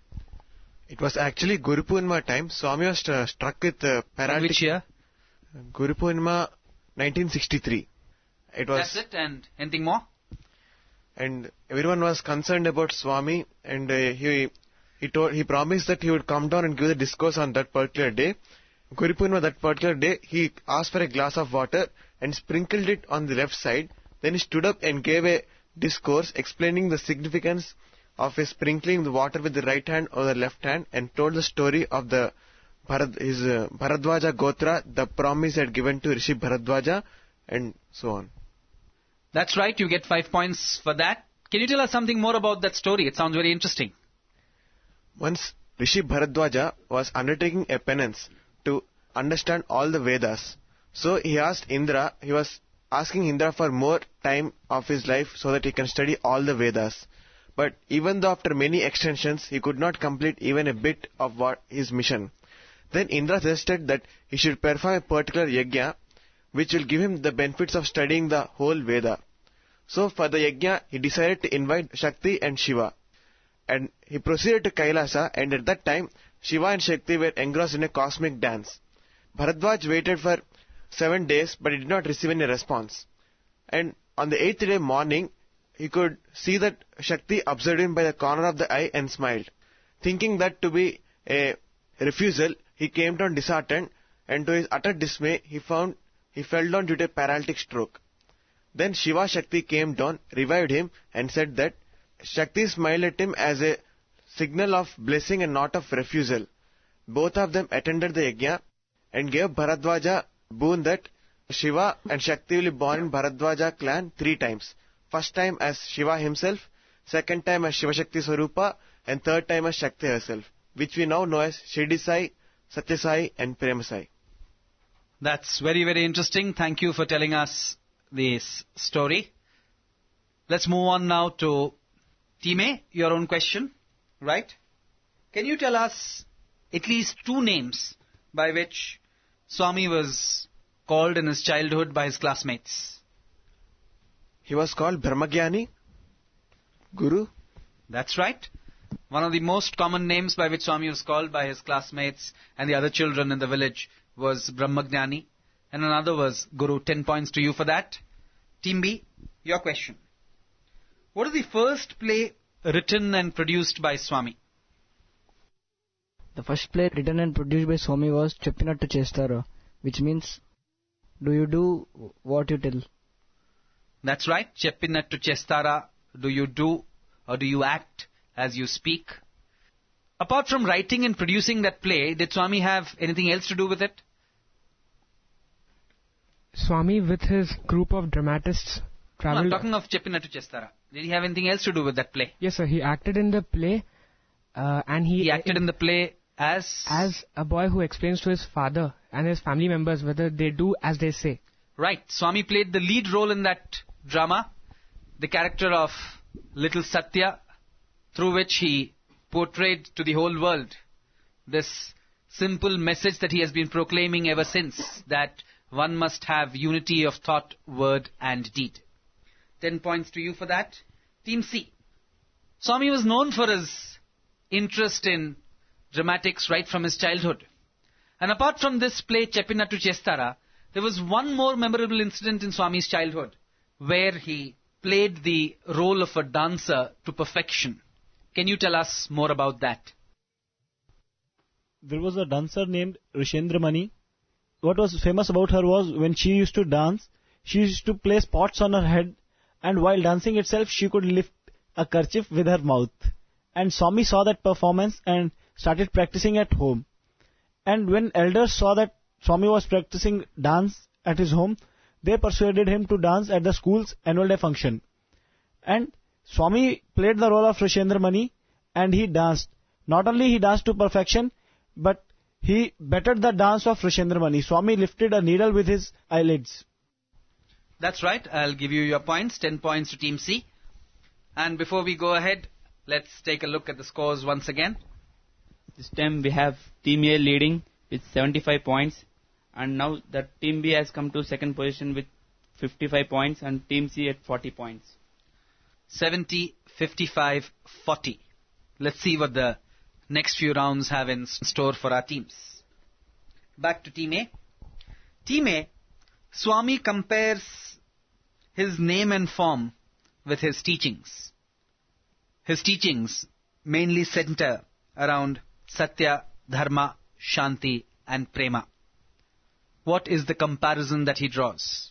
It was actually Guru Purnima time. Swami was uh, struck with uh, paralytic. Which year? Guru Purnima nineteen sixty-three. It was. That's it, and anything more? And everyone was concerned about Swami, and uh, he he told he promised that he would come down and give the discourse on that particular day. Guru Purnima, that particular day, he asked for a glass of water and sprinkled it on the left side. Then he stood up and gave a discourse explaining the significance of his sprinkling the water with the right hand or the left hand, and told the story of the Bharad, his uh, Bharadwaja Gotra, the promise he had given to Rishi Bharadwaja, and so on. That's right, you get five points for that. Can you tell us something more about that story? It sounds very interesting. Once Rishi Bharadwaja was undertaking a penance to understand all the Vedas. So he asked Indra, he was asking Indra for more time of his life so that he can study all the Vedas. But even though after many extensions, he could not complete even a bit of what his mission. Then Indra suggested that he should perform a particular yajna, which will give him the benefits of studying the whole Veda. So for the yajna, he decided to invite Shakti and Shiva. And he proceeded to Kailasa, and at that time, Shiva and Shakti were engrossed in a cosmic dance. Bharadwaj waited for seven days, but he did not receive any response. And on the eighth day morning, he could see that Shakti observed him by the corner of the eye and smiled. Thinking that to be a refusal, he came down disheartened, and to his utter dismay, he found he fell down due to a paralytic stroke. Then Shiva Shakti came down, revived him, and said that Shakti smiled at him as a signal of blessing and not of refusal. both of them attended the yajna and gave Bharadwaja boon that Shiva and Shakti will be born in Bharadwaja clan three times. First time as Shiva himself, second time as Shiva Shakti Swarupa, and third time as Shakti herself, which we now know as Shirdi Sai, Satya Sai and Prema Sai. That's very, very interesting. Thank you for telling us this story. Let's move on now to Team A, your own question, right? Can you tell us at least two names by which Swami was called in his childhood by his classmates? He was called Brahmagyani, Guru. That's right. One of the most common names by which Swami was called by his classmates and the other children in the village was Brahmagyani, and another was Guru. Ten points to you for that. Team B, your question. What is the first play written and produced by Swami? The first play written and produced by Swami was Cheppinattu Chestara, which means, do you do what you tell? That's right. Cheppinattu Chestara, do you do or do you act as you speak? Apart from writing and producing that play, did Swami have anything else to do with it? Swami, with his group of dramatists, No, traveled... I'm talking of Cheppinattu Chestara. Did he have anything else to do with that play? Yes, sir. He acted in the play, uh, and he... He acted in the play as... As a boy who explains to his father and his family members whether they do as they say. Right. Swami played the lead role in that drama, the character of little Satya, through which he portrayed to the whole world this simple message that he has been proclaiming ever since, that one must have unity of thought, word and deed. Ten points to you for that. Team C. Swami was known for his interest in dramatics right from his childhood. And apart from this play, Cheppinattu Chestara, there was one more memorable incident in Swami's childhood, where he played the role of a dancer to perfection. Can you tell us more about that? There was a dancer named Rishendra Mani. What was famous about her was when she used to dance, she used to place pots on her head, and while dancing itself, she could lift a kerchief with her mouth. And Swami saw that performance and started practicing at home. And when elders saw that Swami was practicing dance at his home, they persuaded him to dance at the school's annual day function. And Swami played the role of Rishendra Mani, and he danced. Not only he danced to perfection, but he bettered the dance of Rishendra Mani. Swami lifted a needle with his eyelids. That's right. I'll give you your points. Ten points to Team C. And before we go ahead, let's take a look at the scores once again. This time we have Team A leading with seventy-five points, and now the Team B has come to second position with fifty-five points, and Team C at forty points. seventy, fifty-five, forty. Let's see what the next few rounds have in store for our teams. Back to Team A. Team A, Swami compares his name and form with his teachings. His teachings mainly center around Satya, Dharma, Shanti and Prema. What is the comparison that he draws?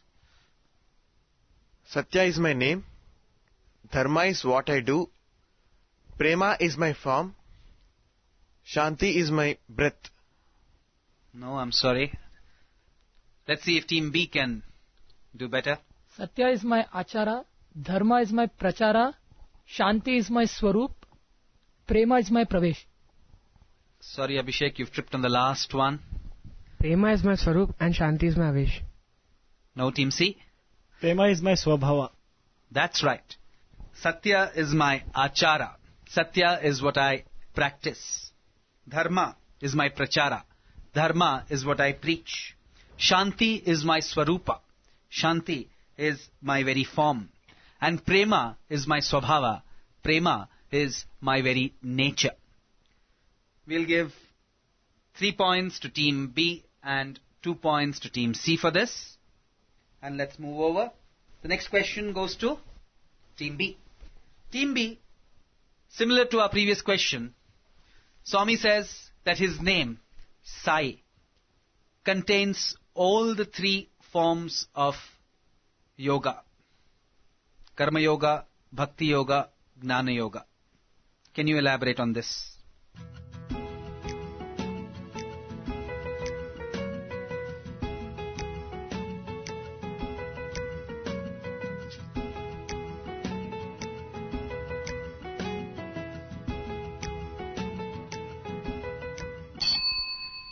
Satya is my name. Dharma is what I do. Prema is my form. Shanti is my breath. No, I'm sorry. Let's see if Team B can do better. Satya is my achara, dharma is my prachara, shanti is my swarup, prema is my pravesh. Sorry, Abhishek, you've tripped on the last one. Prema is my Swarup and Shanti is my Avesh. No, Team C. Prema is my Swabhava. That's right. Satya is my achara. Satya is what I practice. Dharma is my prachara. Dharma is what I preach. Shanti is my swarupa. Shanti is my very form. And prema is my swabhava. Prema is my very nature. We'll give three points to Team B and two points to Team C for this. And let's move over. The next question goes to Team B. Team B, similar to our previous question, Swami says that his name, Sai, contains all the three forms of yoga. Karma Yoga, Bhakti Yoga, Gnana Yoga. Can you elaborate on this?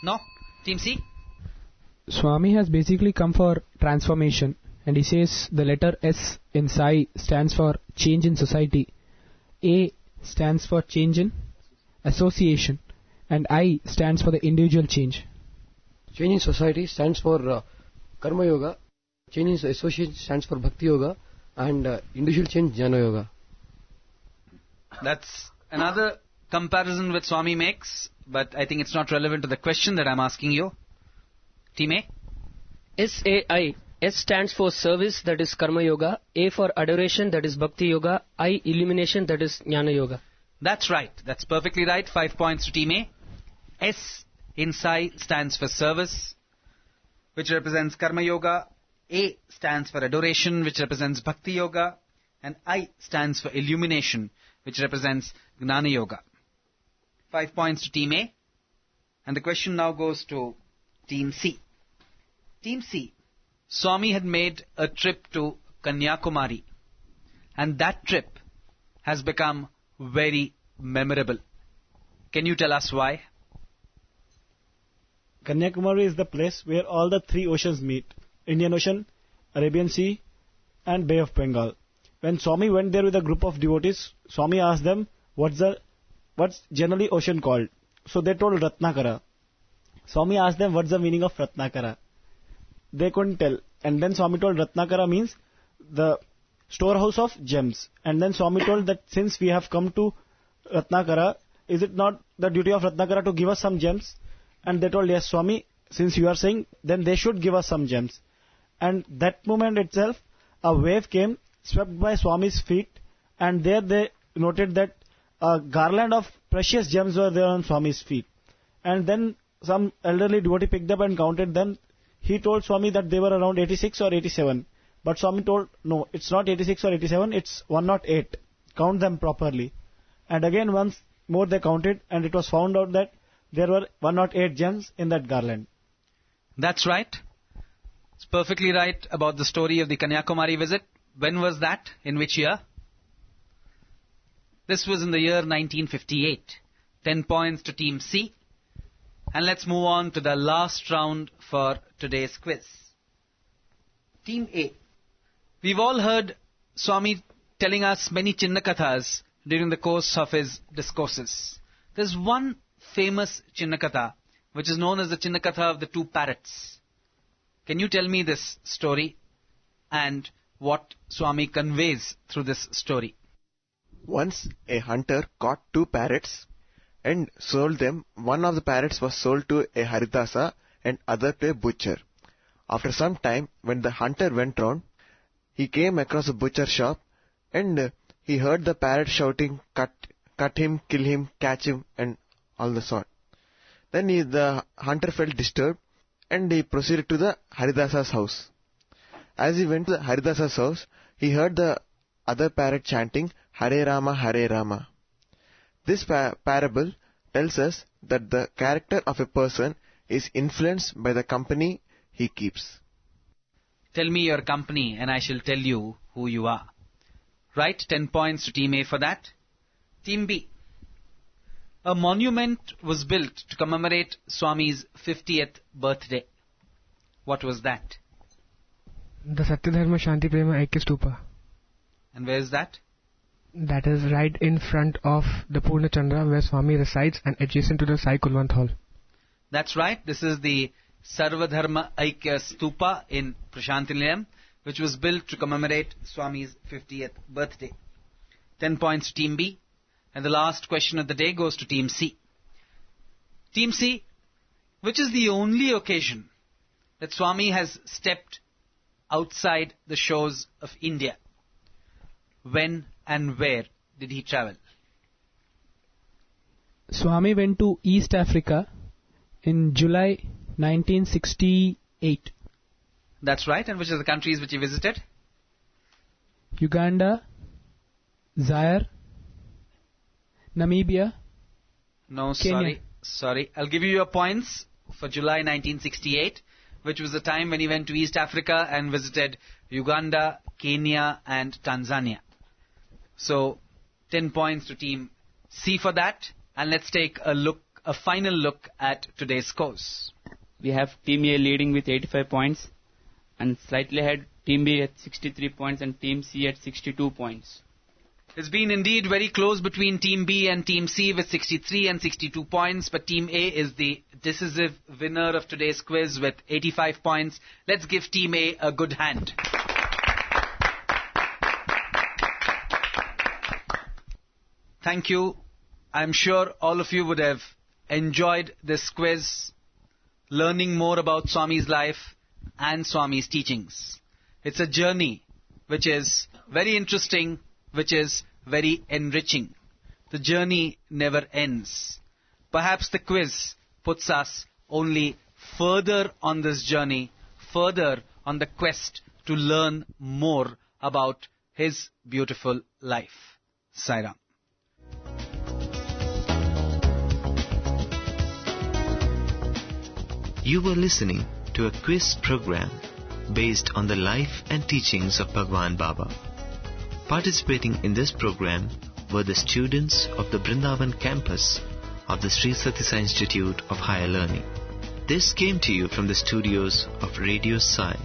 No? Team C? Swami has basically come for transformation, and he says the letter S in Sai stands for change in society, A stands for change in association, and I stands for the individual change. Change in society stands for uh, Karma Yoga, change in association stands for Bhakti Yoga, and uh, individual change Jnana Yoga. That's another comparison which Swami makes, but I think it's not relevant to the question that I'm asking you. Team A? S A I. S stands for service, that is Karma Yoga. A for adoration, that is Bhakti Yoga. I, illumination, that is Jnana Yoga. That's right. That's perfectly right. Five points to Team A. S in Sai stands for service, which represents Karma Yoga. A stands for adoration, which represents Bhakti Yoga. And I stands for illumination, which represents Jnana Yoga. Five points to Team A. And the question now goes to Team C. Team C. Swami had made a trip to Kanyakumari. And that trip has become very memorable. Can you tell us why? Kanyakumari is the place where all the three oceans meet. Indian Ocean, Arabian Sea, and Bay of Bengal. When Swami went there with a group of devotees, Swami asked them, what's the what's generally ocean called? So they told Ratnakara. Swami asked them, what's the meaning of Ratnakara? They couldn't tell. And then Swami told Ratnakara means the storehouse of gems. And then Swami told that since we have come to Ratnakara, is it not the duty of Ratnakara to give us some gems? And they told, yes, Swami, since you are saying, then they should give us some gems. And that moment itself, a wave came, swept by Swami's feet, and there they noted that a garland of precious gems were there on Swami's feet. And then some elderly devotee picked up and counted them. He told Swami that they were around eighty-six or eighty-seven. But Swami told, no, it's not eighty-six or eighty-seven, it's one oh eight. Count them properly. And again once more they counted, and it was found out that there were one oh eight gems in that garland. That's right. It's perfectly right about the story of the Kanyakumari visit. When was that? In which year? This was in the year nineteen fifty-eight. Ten points to Team C. And let's move on to the last round for today's quiz. Team A. We've all heard Swami telling us many Chinnakathas during the course of his discourses. There's one famous Chinnakatha, which is known as the Chinnakatha of the two parrots. Can you tell me this story and what Swami conveys through this story? Once a hunter caught two parrots and sold them. One of the parrots was sold to a Haridasa and other to a butcher. After some time, when the hunter went round, he came across a butcher shop and he heard the parrot shouting, cut, cut him, kill him, catch him, and all the sort. Then he, the hunter felt disturbed and he proceeded to the Haridasa's house. As he went to the Haridasa's house, he heard the other parrot chanting, Hare Rama, Hare Rama. This pa- parable tells us that the character of a person is influenced by the company he keeps. Tell me your company and I shall tell you who you are. Right, ten points to Team A for that. Team B. A monument was built to commemorate Swami's fiftieth birthday. What was that? The Satyadharma Shanti Prema Aikya Stupa. And where is that? That is right in front of the Purna Chandra where Swami resides and adjacent to the Sai Kulwant Hall. That's right. This is the Sarvadharma Aikya Stupa in Prashantilayam, which was built to commemorate Swami's fiftieth birthday. Ten points to Team B. And the last question of the day goes to Team C. Team C, which is the only occasion that Swami has stepped outside the shores of India? When and where did he travel? Swami went to East Africa in July nineteen sixty-eight. That's right. And which are the countries which he visited? Uganda, Zaire, Namibia. No, Kenya. sorry. Sorry. I'll give you your points for July nineteen sixty-eight, which was the time when he went to East Africa and visited Uganda, Kenya and Tanzania. So, ten points to Team C for that. And let's take a look a final look at today's scores. We have Team A leading with eighty-five points, and slightly ahead Team B at sixty-three points and Team C at sixty-two points. It's been indeed very close between Team B and Team C with sixty-three and sixty-two points, but Team A is the decisive winner of today's quiz with eighty-five points. Let's give Team A a good hand. Thank you. I'm sure all of you would have enjoyed this quiz, learning more about Swami's life and Swami's teachings. It's a journey which is very interesting, which is very enriching. The journey never ends. Perhaps the quiz puts us only further on this journey, further on the quest to learn more about his beautiful life. Sairam. You were listening to a quiz program based on the life and teachings of Bhagwan Baba. Participating in this program were the students of the Brindavan campus of the Sri Sathya Sai Institute of Higher Learning. This came to you from the studios of Radio Sai.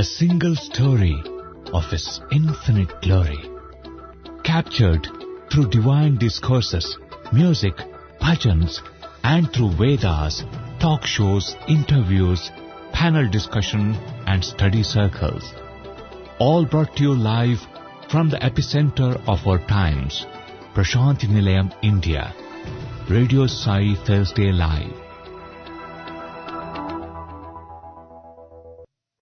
single story of His infinite glory, captured through divine discourses, music, bhajans, and through Vedas, talk shows, interviews, panel discussion, and study circles. All brought to you live from the epicenter of our times, Prashanthi Nilayam, India. Radio Sai Thursday Live.